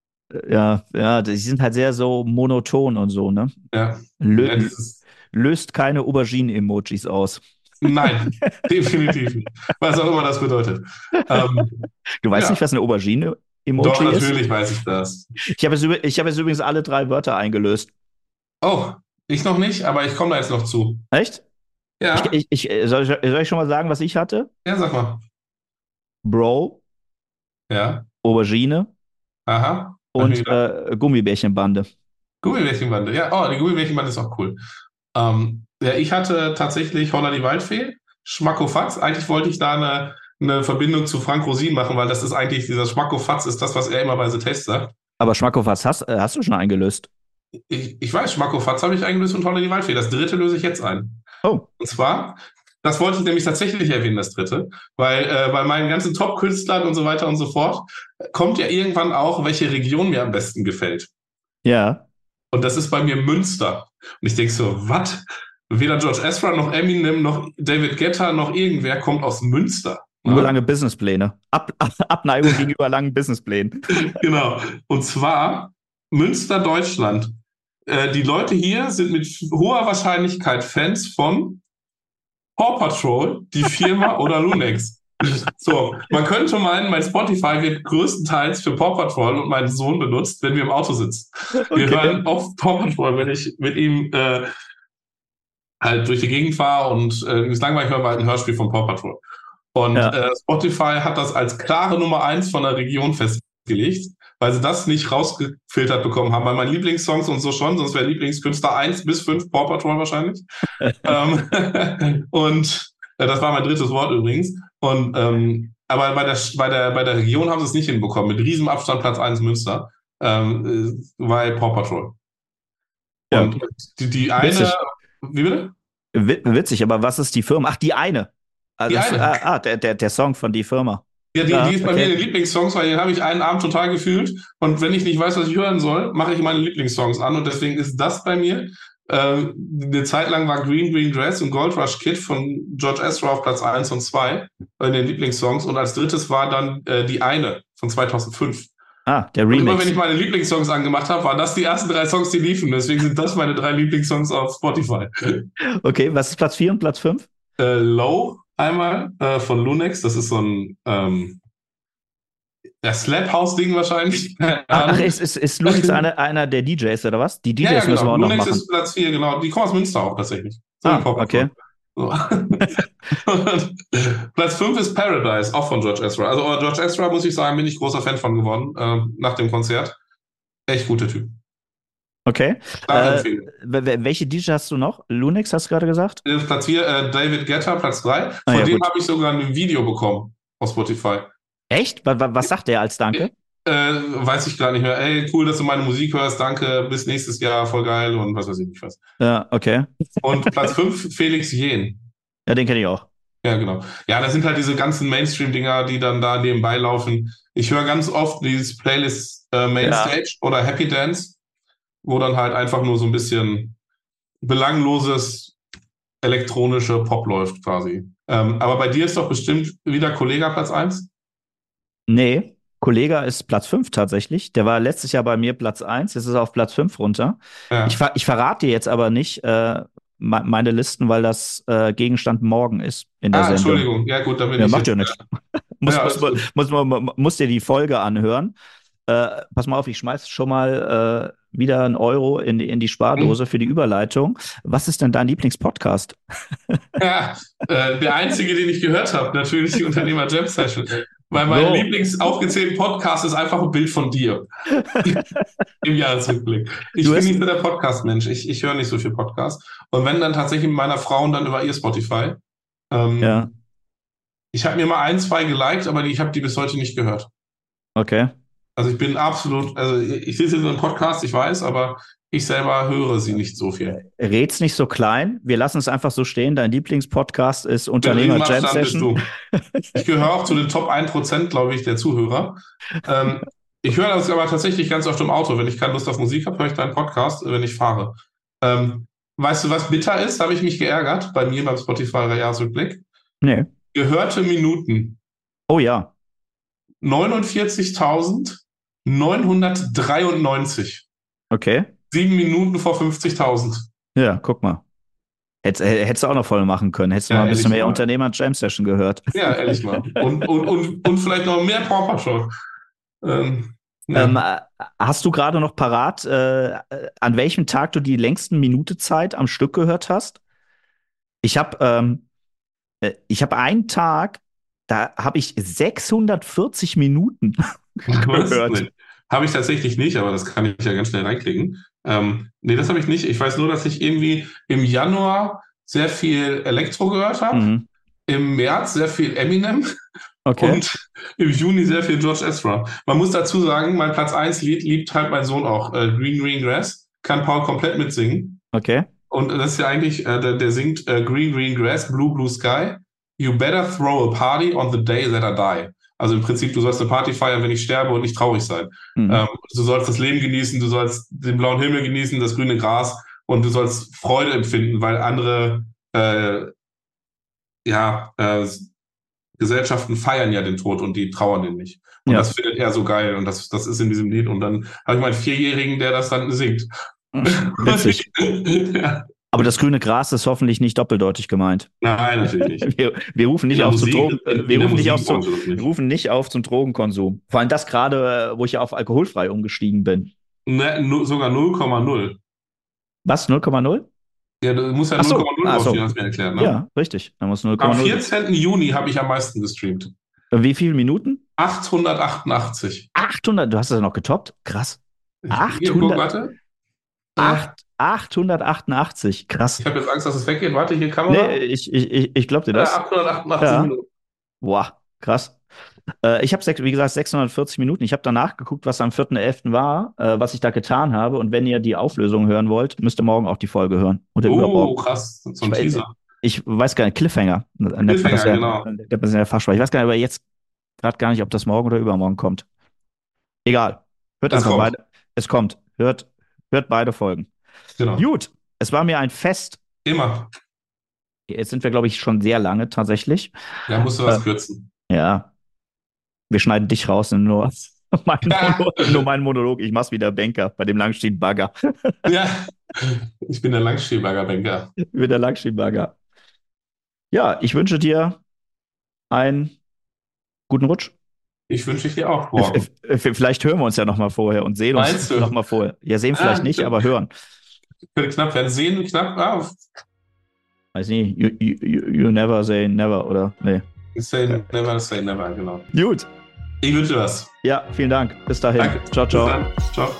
ja, die sind halt sehr so monoton und so, ne? Ja, ja Lö dieses. löst keine Auberginen-Emojis aus. Nein, definitiv nicht. Was auch immer das bedeutet. Ähm, Du weißt nicht, ja, was eine doch, Aubergine-Emoji ist? natürlich weiß ich das. Ich habe jetzt übrigens alle 3 Wörter eingelöst. Oh, ich noch nicht, aber ich komme da jetzt noch zu. Echt? Ja, Soll ich schon mal sagen, was ich hatte? ja, sag mal. Bro, Ja, Aubergine aha, hab ich mir und gedacht. Gummibärchenbande. Gummibärchenbande. Ja, oh, die Gummibärchenbande ist auch cool. Ja, ich hatte tatsächlich Holla die Waldfee, Schmackofatz. Eigentlich wollte ich da eine Verbindung zu Frank Rosin machen, weil das ist eigentlich, dieser Schmackofatz ist das, was er immer bei The Taste sagt. Aber Schmackow, was hast du schon eingelöst? Ich weiß, Schmackofatz habe ich eingelöst und Holla die Waldfee. Das dritte löse ich jetzt ein. Oh, Und zwar, das wollte ich nämlich tatsächlich erwähnen, das dritte, weil bei meinen ganzen Top-Künstlern und so weiter und so fort kommt ja irgendwann auch, welche Region mir am besten gefällt. ja. Und das ist bei mir Münster. Und ich denke so, was? Weder George Ezra noch Eminem noch David Guetta noch irgendwer kommt aus Münster. Nur Ne? lange Businesspläne. Abneigung gegenüber langen Businessplänen. Genau. Und zwar Münster, Deutschland. Die Leute hier sind mit hoher Wahrscheinlichkeit Fans von Paw Patrol, die Firma oder Lunex. So, man könnte meinen, mein Spotify wird größtenteils für Paw Patrol und meinen Sohn benutzt, wenn wir im Auto sitzen. Wir Okay. hören oft Paw Patrol, wenn ich mit ihm halt durch die Gegend fahre und ist langweilig, hören wir halt ein Hörspiel von Paw Patrol. Und Ja. Spotify hat das als klare Nummer 1 von der Region festgelegt, weil sie das nicht rausgefiltert bekommen haben. Bei meinen Lieblingssongs und so schon, sonst wäre Lieblingskünstler 1 bis 5 Paw Patrol wahrscheinlich. Und das war mein drittes Wort übrigens. Und aber bei der Region haben sie es nicht hinbekommen. Mit riesem Abstand Platz 1 Münster, weil Paw Patrol. Ja. Und die eine, Witzig. wie bitte? Witzig, aber was ist die Firma? Ach, die eine. Die eine. Der Song von die Firma. Ja, die ist bei mir in Okay. den Lieblingssongs, weil den habe ich einen Abend total gefühlt. Und wenn ich nicht weiß, was ich hören soll, mache ich meine Lieblingssongs an. Und deswegen ist das bei mir. Eine Zeit lang war Green Green Dress und Gold Rush Kid von George Ezra auf Platz 1 und 2 in den Lieblingssongs. Und als drittes war dann die eine von 2005. Der Und immer wenn Remix. ich meine Lieblingssongs angemacht habe, waren das die ersten 3 Songs, die liefen. Deswegen sind das meine 3 Lieblingssongs auf Spotify. Okay, was ist Platz 4 und Platz 5? Low einmal von Lunex. Das ist so ein Slap House-Ding wahrscheinlich. Ist Lunix einer der DJs oder was? Die Ja, DJs müssen genau. wir auch noch Lunex machen. ist Platz 4, genau. Die kommen aus Münster auch tatsächlich. So wie Pop Okay. So. Platz 5 ist Paradise, auch von George Ezra. Also George Ezra, muss ich sagen, bin ich großer Fan von geworden nach dem Konzert. Echt guter Typ. Okay. Klare Empfehlung. Welche DJ hast du noch? Lunix hast du gerade gesagt? Platz 4, David Guetta, Platz 3. Von ja, dem gut. habe ich sogar ein Video bekommen auf Spotify. Echt? Was sagt der als Danke? Weiß ich gar nicht mehr. Ey, cool, dass du meine Musik hörst. Danke, bis nächstes Jahr, voll geil und was weiß ich nicht was. Ja, okay. Und Platz 5, Felix Jähn. Ja, den kenne ich auch. Ja, genau. Ja, das sind halt diese ganzen Mainstream-Dinger, die dann da nebenbei laufen. Ich höre ganz oft dieses Playlist Mainstage oder Happy Dance, wo dann halt einfach nur so ein bisschen belangloses elektronische Pop läuft quasi. Aber bei dir ist doch bestimmt wieder Kollega Platz 1? Nee, Kollega ist Platz 5 tatsächlich. Der war letztes Jahr bei mir Platz 1. Jetzt ist er auf Platz 5 runter. Ja. Ich verrate dir jetzt aber nicht meine Listen, weil das Gegenstand morgen ist in der Sendung. Entschuldigung. Ja, gut, dann bin Ja, ich macht ja jetzt. nichts. Muss dir die Folge anhören. Pass mal auf, ich schmeiß schon mal wieder einen Euro in die Spardose für die Überleitung. Was ist denn dein Lieblingspodcast? Ja, der einzige, den ich gehört habe, natürlich die Unternehmer Jam Session. Weil mein Lieblingsaufgezählten Podcast ist einfach ein Bild von dir. Im Jahresrückblick. Ich bin nicht so der Podcast-Mensch. Ich höre nicht so viel Podcast. Und wenn dann tatsächlich mit meiner Frau und dann über ihr Spotify. Ja. Ich habe mir mal 1, 2 geliked, aber ich habe die bis heute nicht gehört. Okay. Also ich bin absolut, also ich sitze in so einem Podcast, ich weiß, aber ich selber höre sie nicht so viel. Red's nicht so klein. Wir lassen es einfach so stehen. Dein Lieblingspodcast ist Unternehmer Jam Session. Ich gehöre auch zu den Top 1%, glaube ich, der Zuhörer. Ich höre das aber tatsächlich ganz oft im Auto. Wenn ich keine Lust auf Musik habe, höre ich deinen Podcast, wenn ich fahre. Weißt du, was bitter ist? Habe ich mich geärgert bei mir beim Spotify-Jahresrückblick. Nee. Gehörte Minuten. Oh ja. 49.993. Okay. 7 Minuten vor 50.000. Ja, guck mal. Hättest du auch noch voll machen können. Hättest du mal ein bisschen mehr Unternehmer-Jam-Session gehört. Ja, ehrlich mal. Und vielleicht noch mehr Paw Patrol. Hast du gerade noch parat, an welchem Tag du die längsten Minutezeit am Stück gehört hast? Ich habe einen Tag, da habe ich 640 Minuten gehört. Nee, habe ich tatsächlich nicht, aber das kann ich ja ganz schnell reinklicken. Nee, das habe ich nicht. Ich weiß nur, dass ich irgendwie im Januar sehr viel Elektro gehört habe, im März sehr viel Eminem und im Juni sehr viel George Ezra. Man muss dazu sagen, mein Platz 1 Lied liebt halt mein Sohn auch. Green Green Grass, kann Paul komplett mitsingen. Okay. Und das ist ja eigentlich, der singt Green Green Grass, Blue Blue Sky. You better throw a party on the day that I die. Also im Prinzip, du sollst eine Party feiern, wenn ich sterbe und nicht traurig sein. Du sollst das Leben genießen, du sollst den blauen Himmel genießen, das grüne Gras und du sollst Freude empfinden, weil andere Gesellschaften feiern ja den Tod und die trauern den nicht. Und das findet er so geil und das ist in diesem Lied. Und dann habe ich meinen 4-Jährigen, der das dann singt. Witzig. Ja. Aber das grüne Gras ist hoffentlich nicht doppeldeutig gemeint. Nein, natürlich nicht. Wir rufen nicht auf zum Drogen, wir rufen nicht auf zum Drogenkonsum. Vor allem das gerade, wo ich ja auf alkoholfrei umgestiegen bin. Ne, sogar 0,0. Was? 0,0? Ja, du musst ja 0,0 draufstehen, hast du mir erklärt, ne? Ja, richtig. Da muss 0,0. Am 14. Juni habe ich am meisten gestreamt. Wie viele Minuten? 888. 800, du hast das noch getoppt? Krass. 888, krass. Ich habe jetzt Angst, dass es weggeht. Warte, hier Kamera. Nee, ich glaube dir das. 888 Minuten. Boah, krass. Ich habe, wie gesagt, 640 Minuten. Ich habe danach geguckt, was am 4.11. war, was ich da getan habe. Und wenn ihr die Auflösung hören wollt, müsst ihr morgen auch die Folge hören. Oh, krass. So ein Teaser. Ich weiß gar nicht, Cliffhanger. Cliffhanger, genau. Das ist ja Fachsprache. Ich weiß gar nicht, aber jetzt gerade gar nicht, ob das morgen oder übermorgen kommt. Egal. Hört einfach beide. Es kommt. Hört beide Folgen. Genau. Gut, es war mir ein Fest. Immer. Jetzt sind wir, glaube ich, schon sehr lange tatsächlich. Ja, musst du was kürzen. Ja. Wir schneiden dich raus, nur mein Monolog. Ich mach's wie der Banker bei dem Langstiel-Bagger. Ja, ich bin der Langstiel-Bagger-Banker. Ich bin der Langstiel-Bagger. Ja, ich wünsche dir einen guten Rutsch. Ich wünsche dir auch morgen. Vielleicht hören wir uns ja noch mal vorher und sehen uns noch mal vorher. Ja, sehen vielleicht nicht, aber hören. Könnte knapp werden. Sehen knapp. Weiß nicht. You never say never, oder? Nee. Say never, genau. Gut. Ich wünsche dir was. Ja, vielen Dank. Bis dahin. Danke. Ciao, ciao. Bis dann. Ciao.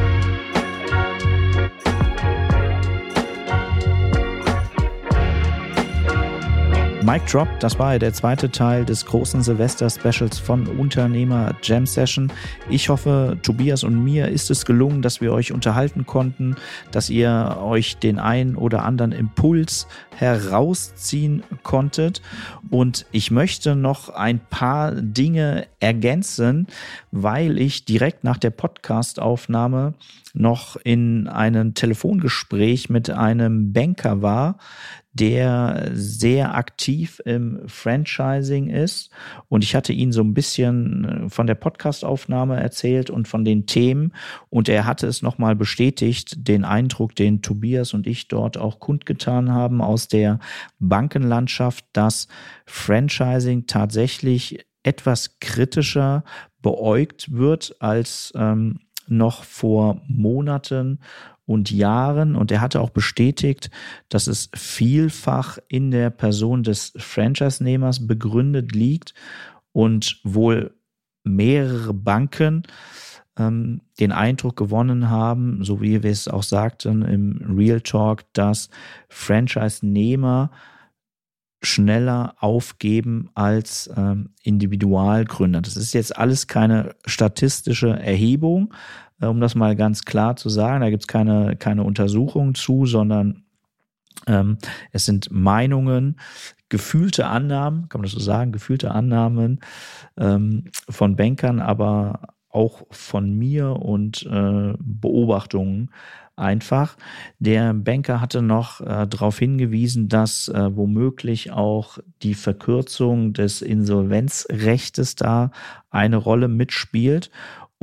Mic Drop, das war der zweite Teil des großen Silvester-Specials von Unternehmer Jam Session. Ich hoffe, Tobias und mir ist es gelungen, dass wir euch unterhalten konnten, dass ihr euch den einen oder anderen Impuls herausziehen konntet. Und ich möchte noch ein paar Dinge ergänzen, weil ich direkt nach der Podcast-Aufnahme noch in einem Telefongespräch mit einem Banker war, der sehr aktiv im Franchising ist. Und ich hatte ihn so ein bisschen von der Podcast-Aufnahme erzählt und von den Themen. Und er hatte es nochmal bestätigt, den Eindruck, den Tobias und ich dort auch kundgetan haben aus der Bankenlandschaft, dass Franchising tatsächlich etwas kritischer beäugt wird als noch vor Monaten und Jahren. Und er hatte auch bestätigt, dass es vielfach in der Person des Franchise-Nehmers begründet liegt und wohl mehrere Banken den Eindruck gewonnen haben, so wie wir es auch sagten im Real Talk, dass Franchise-Nehmer schneller aufgeben als Individualgründer. Das ist jetzt alles keine statistische Erhebung, um das mal ganz klar zu sagen. Da gibt es keine Untersuchung zu, sondern es sind Meinungen, gefühlte Annahmen, kann man das so sagen, gefühlte Annahmen von Bankern, aber auch von mir und Beobachtungen einfach. Der Banker hatte noch darauf hingewiesen, dass womöglich auch die Verkürzung des Insolvenzrechtes da eine Rolle mitspielt.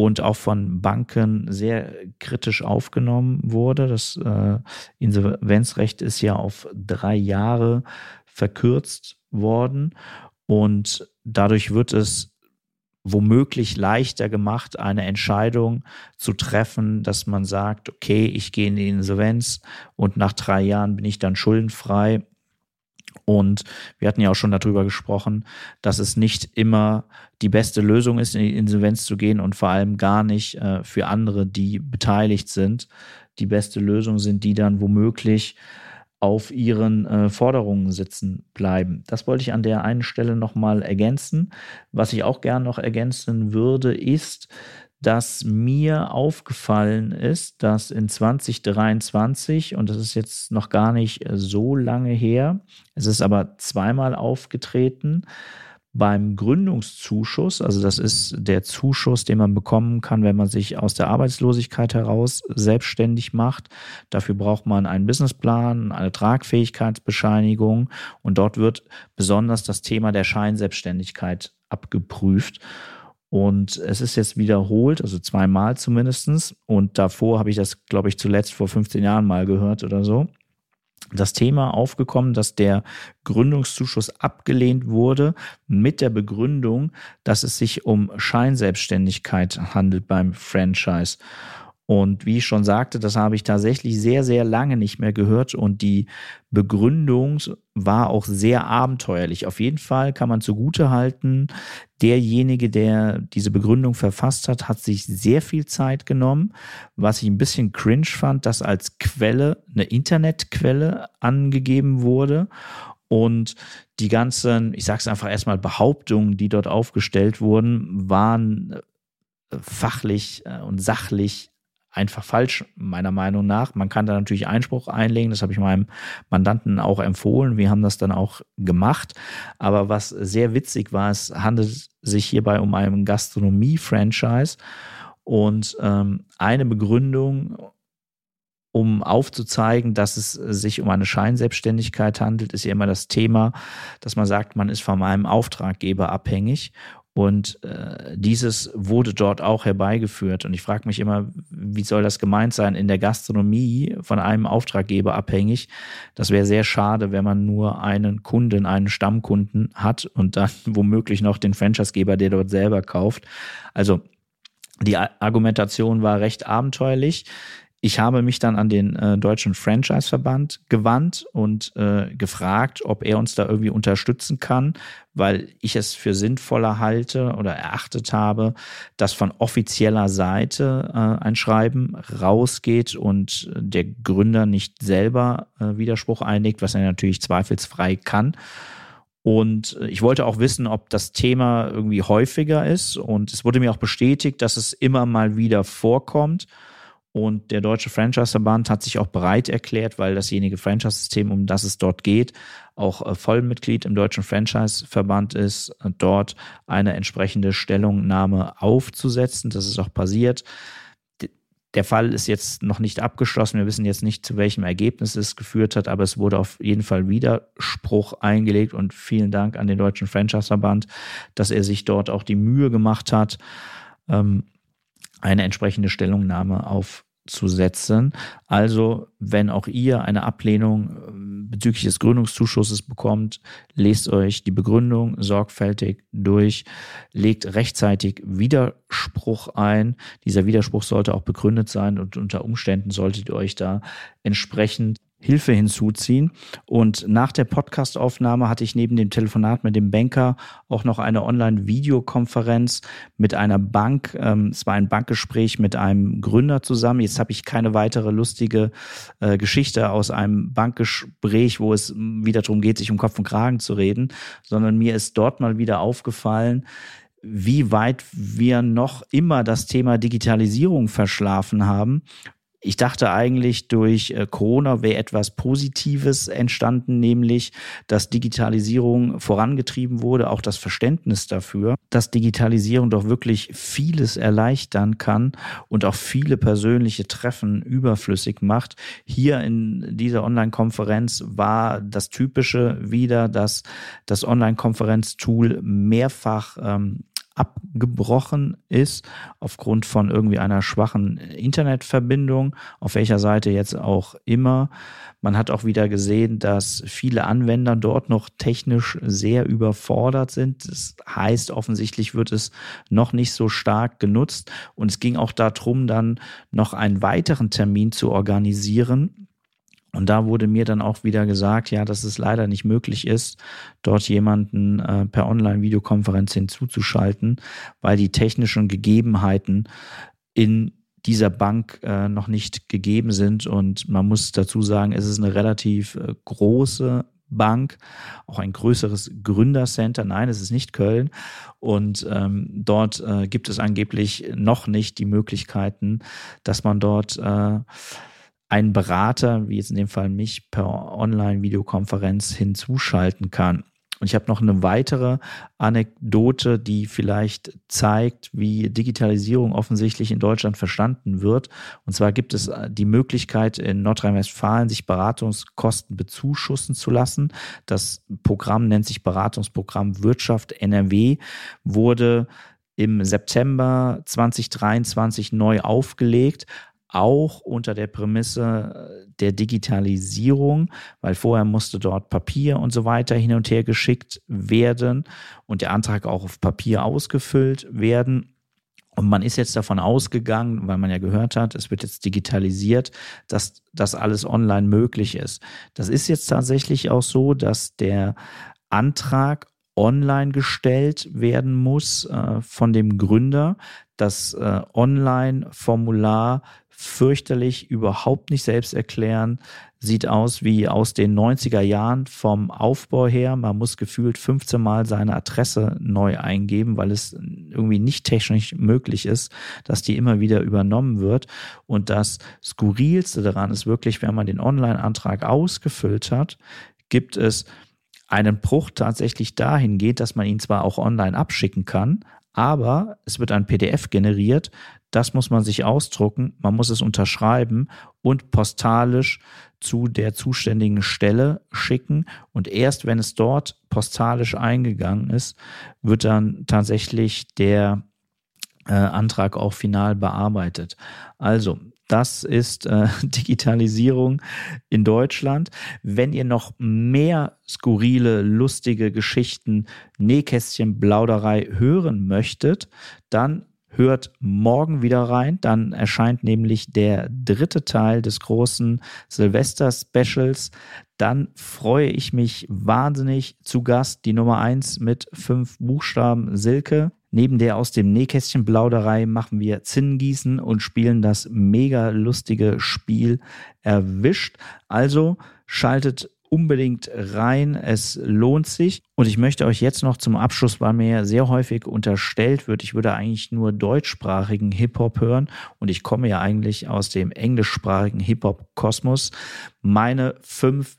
und auch von Banken sehr kritisch aufgenommen wurde. Das Insolvenzrecht ist ja auf 3 Jahre verkürzt worden und dadurch wird es womöglich leichter gemacht, eine Entscheidung zu treffen, dass man sagt, okay, ich gehe in die Insolvenz und nach 3 Jahren bin ich dann schuldenfrei. Und wir hatten ja auch schon darüber gesprochen, dass es nicht immer die beste Lösung ist, in die Insolvenz zu gehen und vor allem gar nicht für andere, die beteiligt sind. Die beste Lösung sind, die dann womöglich auf ihren Forderungen sitzen bleiben. Das wollte ich an der einen Stelle nochmal ergänzen. Was ich auch gern noch ergänzen würde, ist, dass mir aufgefallen ist, dass in 2023, und das ist jetzt noch gar nicht so lange her, es ist aber zweimal aufgetreten, beim Gründungszuschuss, also das ist der Zuschuss, den man bekommen kann, wenn man sich aus der Arbeitslosigkeit heraus selbstständig macht. Dafür braucht man einen Businessplan, eine Tragfähigkeitsbescheinigung und dort wird besonders das Thema der Scheinselbstständigkeit abgeprüft. Und es ist jetzt wiederholt, also 2-mal zumindest. Und davor habe ich das, glaube ich, zuletzt vor 15 Jahren mal gehört oder so. Das Thema aufgekommen, dass der Gründungszuschuss abgelehnt wurde mit der Begründung, dass es sich um Scheinselbstständigkeit handelt beim Franchise. Und wie ich schon sagte, das habe ich tatsächlich sehr, sehr lange nicht mehr gehört und die Begründung war auch sehr abenteuerlich. Auf jeden Fall kann man zugutehalten, derjenige, der diese Begründung verfasst hat, hat sich sehr viel Zeit genommen. Was ich ein bisschen cringe fand, dass als Quelle eine Internetquelle angegeben wurde. Und die ganzen, ich sage es einfach erstmal, Behauptungen, die dort aufgestellt wurden, waren fachlich und sachlich einfach falsch, meiner Meinung nach. Man kann da natürlich Einspruch einlegen, das habe ich meinem Mandanten auch empfohlen. Wir haben das dann auch gemacht. Aber was sehr witzig war, es handelt sich hierbei um einen Gastronomie-Franchise und eine Begründung, um aufzuzeigen, dass es sich um eine Scheinselbstständigkeit handelt, ist ja immer das Thema, dass man sagt, man ist von einem Auftraggeber abhängig. Und dieses wurde dort auch herbeigeführt. Und ich frage mich immer, wie soll das gemeint sein, in der Gastronomie von einem Auftraggeber abhängig? Das wäre sehr schade, wenn man nur einen Kunden, einen Stammkunden hat und dann womöglich noch den Franchisegeber, der dort selber kauft. Also die Argumentation war recht abenteuerlich. Ich habe mich dann an den Deutschen Franchise-Verband gewandt und gefragt, ob er uns da irgendwie unterstützen kann, weil ich es für sinnvoller halte oder erachtet habe, dass von offizieller Seite ein Schreiben rausgeht und der Gründer nicht selber Widerspruch einlegt, was er natürlich zweifelsfrei kann. Und ich wollte auch wissen, ob das Thema irgendwie häufiger ist. Und es wurde mir auch bestätigt, dass es immer mal wieder vorkommt. Und der Deutsche Franchise-Verband hat sich auch bereit erklärt, weil dasjenige Franchise-System, um das es dort geht, auch Vollmitglied im Deutschen Franchise-Verband ist, dort eine entsprechende Stellungnahme aufzusetzen. Das ist auch passiert. Der Fall ist jetzt noch nicht abgeschlossen. Wir wissen jetzt nicht, zu welchem Ergebnis es geführt hat, aber es wurde auf jeden Fall Widerspruch eingelegt. Und vielen Dank an den Deutschen Franchise-Verband, dass er sich dort auch die Mühe gemacht hat, eine entsprechende Stellungnahme aufzusetzen. Also, wenn auch ihr eine Ablehnung bezüglich des Gründungszuschusses bekommt, lest euch die Begründung sorgfältig durch, legt rechtzeitig Widerspruch ein. Dieser Widerspruch sollte auch begründet sein und unter Umständen solltet ihr euch da entsprechend Hilfe hinzuziehen. Und nach der Podcast-Aufnahme hatte ich neben dem Telefonat mit dem Banker auch noch eine Online-Videokonferenz mit einer Bank. Es war ein Bankgespräch mit einem Gründer zusammen. Jetzt habe ich keine weitere lustige Geschichte aus einem Bankgespräch, wo es wieder darum geht, sich um Kopf und Kragen zu reden, sondern mir ist dort mal wieder aufgefallen, wie weit wir noch immer das Thema Digitalisierung verschlafen haben. Ich dachte eigentlich, durch Corona wäre etwas Positives entstanden, nämlich, dass Digitalisierung vorangetrieben wurde, auch das Verständnis dafür, dass Digitalisierung doch wirklich vieles erleichtern kann und auch viele persönliche Treffen überflüssig macht. Hier in dieser Online-Konferenz war das Typische wieder, dass das Online-Konferenz-Tool mehrfach abgebrochen ist aufgrund von irgendwie einer schwachen Internetverbindung, auf welcher Seite jetzt auch immer. Man hat auch wieder gesehen, dass viele Anwender dort noch technisch sehr überfordert sind. Das heißt, offensichtlich wird es noch nicht so stark genutzt. Und es ging auch darum, dann noch einen weiteren Termin zu organisieren. Und da wurde mir dann auch wieder gesagt, ja, dass es leider nicht möglich ist, dort jemanden per Online-Videokonferenz hinzuzuschalten, weil die technischen Gegebenheiten in dieser Bank noch nicht gegeben sind. Und man muss dazu sagen, es ist eine relativ große Bank, auch ein größeres Gründercenter. Nein, es ist nicht Köln. Und dort gibt es angeblich noch nicht die Möglichkeiten, dass man dort einen Berater, wie jetzt in dem Fall mich, per Online-Videokonferenz hinzuschalten kann. Und ich habe noch eine weitere Anekdote, die vielleicht zeigt, wie Digitalisierung offensichtlich in Deutschland verstanden wird. Und zwar gibt es die Möglichkeit in Nordrhein-Westfalen, sich Beratungskosten bezuschussen zu lassen. Das Programm nennt sich Beratungsprogramm Wirtschaft NRW, wurde im September 2023 neu aufgelegt, auch unter der Prämisse der Digitalisierung, weil vorher musste dort Papier und so weiter hin und her geschickt werden und der Antrag auch auf Papier ausgefüllt werden. Und man ist jetzt davon ausgegangen, weil man ja gehört hat, es wird jetzt digitalisiert, dass das alles online möglich ist. Das ist jetzt tatsächlich auch so, dass der Antrag online gestellt werden muss von dem Gründer. Das Online-Formular fürchterlich, überhaupt nicht selbsterklärend, sieht aus wie aus den 90er Jahren vom Aufbau her. Man muss gefühlt 15 Mal seine Adresse neu eingeben, weil es irgendwie nicht technisch möglich ist, dass die immer wieder übernommen wird. Und das Skurrilste daran ist wirklich, wenn man den Online-Antrag ausgefüllt hat, gibt es einen Bruch tatsächlich dahingehend, dass man ihn zwar auch online abschicken kann, aber es wird ein PDF generiert, das muss man sich ausdrucken, man muss es unterschreiben und postalisch zu der zuständigen Stelle schicken. Und erst wenn es dort postalisch eingegangen ist, wird dann tatsächlich der Antrag auch final bearbeitet. Also, das ist Digitalisierung in Deutschland. Wenn ihr noch mehr skurrile, lustige Geschichten, Nähkästchen-Plauderei hören möchtet, dann hört morgen wieder rein. Dann erscheint nämlich der 3. Teil des großen Silvester-Specials. Dann freue ich mich wahnsinnig. Zu Gast die Nummer 1 mit 5 Buchstaben, Silke. Neben der aus dem Nähkästchen-Plauderei machen wir Zinnengießen und spielen das mega lustige Spiel Erwischt. Also schaltet unbedingt rein, es lohnt sich. Und ich möchte euch jetzt noch zum Abschluss, weil mir ja sehr häufig unterstellt wird, ich würde eigentlich nur deutschsprachigen Hip-Hop hören und ich komme ja eigentlich aus dem englischsprachigen Hip-Hop-Kosmos, meine 5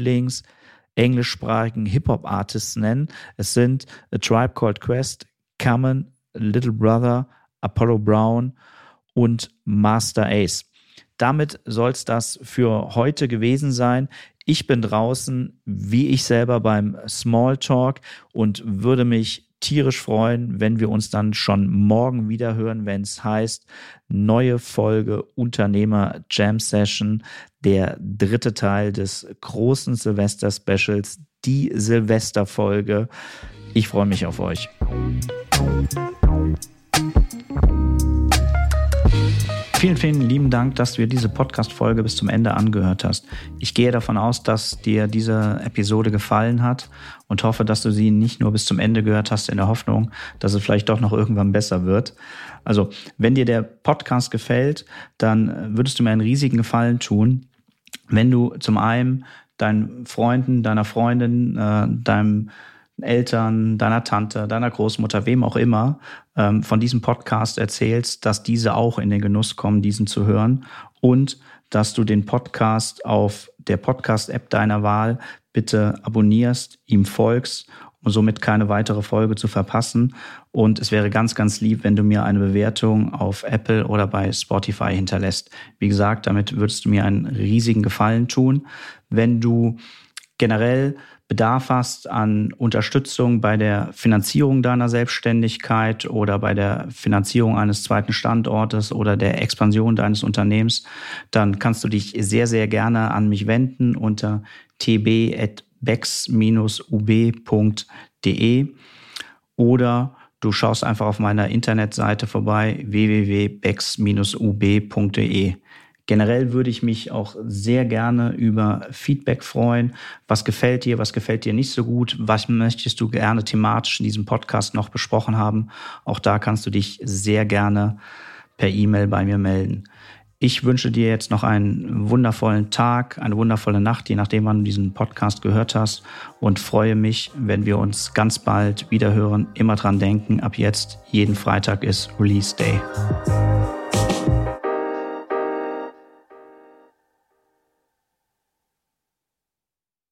englischsprachigen Hip-Hop-Artists nennen. Es sind A Tribe Called Quest, Common, Little Brother, Apollo Brown und Master Ace. Damit soll es das für heute gewesen sein. Ich bin draußen, wie ich selber beim Smalltalk und würde mich tierisch freuen, wenn wir uns dann schon morgen wieder hören, wenn es heißt, neue Folge Unternehmer Jam Session, der 3. Teil des großen Silvester-Specials, die Silvesterfolge. Ich freue mich auf euch. Vielen, vielen lieben Dank, dass du dir diese Podcast-Folge bis zum Ende angehört hast. Ich gehe davon aus, dass dir diese Episode gefallen hat und hoffe, dass du sie nicht nur bis zum Ende gehört hast in der Hoffnung, dass es vielleicht doch noch irgendwann besser wird. Also, wenn dir der Podcast gefällt, dann würdest du mir einen riesigen Gefallen tun, wenn du zum einen deinen Freunden, deiner Freundin, deinem Eltern, deiner Tante, deiner Großmutter, wem auch immer, von diesem Podcast erzählst, dass diese auch in den Genuss kommen, diesen zu hören und dass du den Podcast auf der Podcast-App deiner Wahl bitte abonnierst, ihm folgst, um somit keine weitere Folge zu verpassen. Und es wäre ganz, ganz lieb, wenn du mir eine Bewertung auf Apple oder bei Spotify hinterlässt. Wie gesagt, damit würdest du mir einen riesigen Gefallen tun. Wenn du generell Bedarf hast an Unterstützung bei der Finanzierung deiner Selbstständigkeit oder bei der Finanzierung eines zweiten Standortes oder der Expansion deines Unternehmens, dann kannst du dich sehr, sehr gerne an mich wenden unter tb@bex-ub.de oder du schaust einfach auf meiner Internetseite vorbei, www.bex-ub.de. Generell würde ich mich auch sehr gerne über Feedback freuen. Was gefällt dir nicht so gut? Was möchtest du gerne thematisch in diesem Podcast noch besprochen haben? Auch da kannst du dich sehr gerne per E-Mail bei mir melden. Ich wünsche dir jetzt noch einen wundervollen Tag, eine wundervolle Nacht, je nachdem, wann du diesen Podcast gehört hast, und freue mich, wenn wir uns ganz bald wieder hören. Immer dran denken, ab jetzt, jeden Freitag ist Release Day.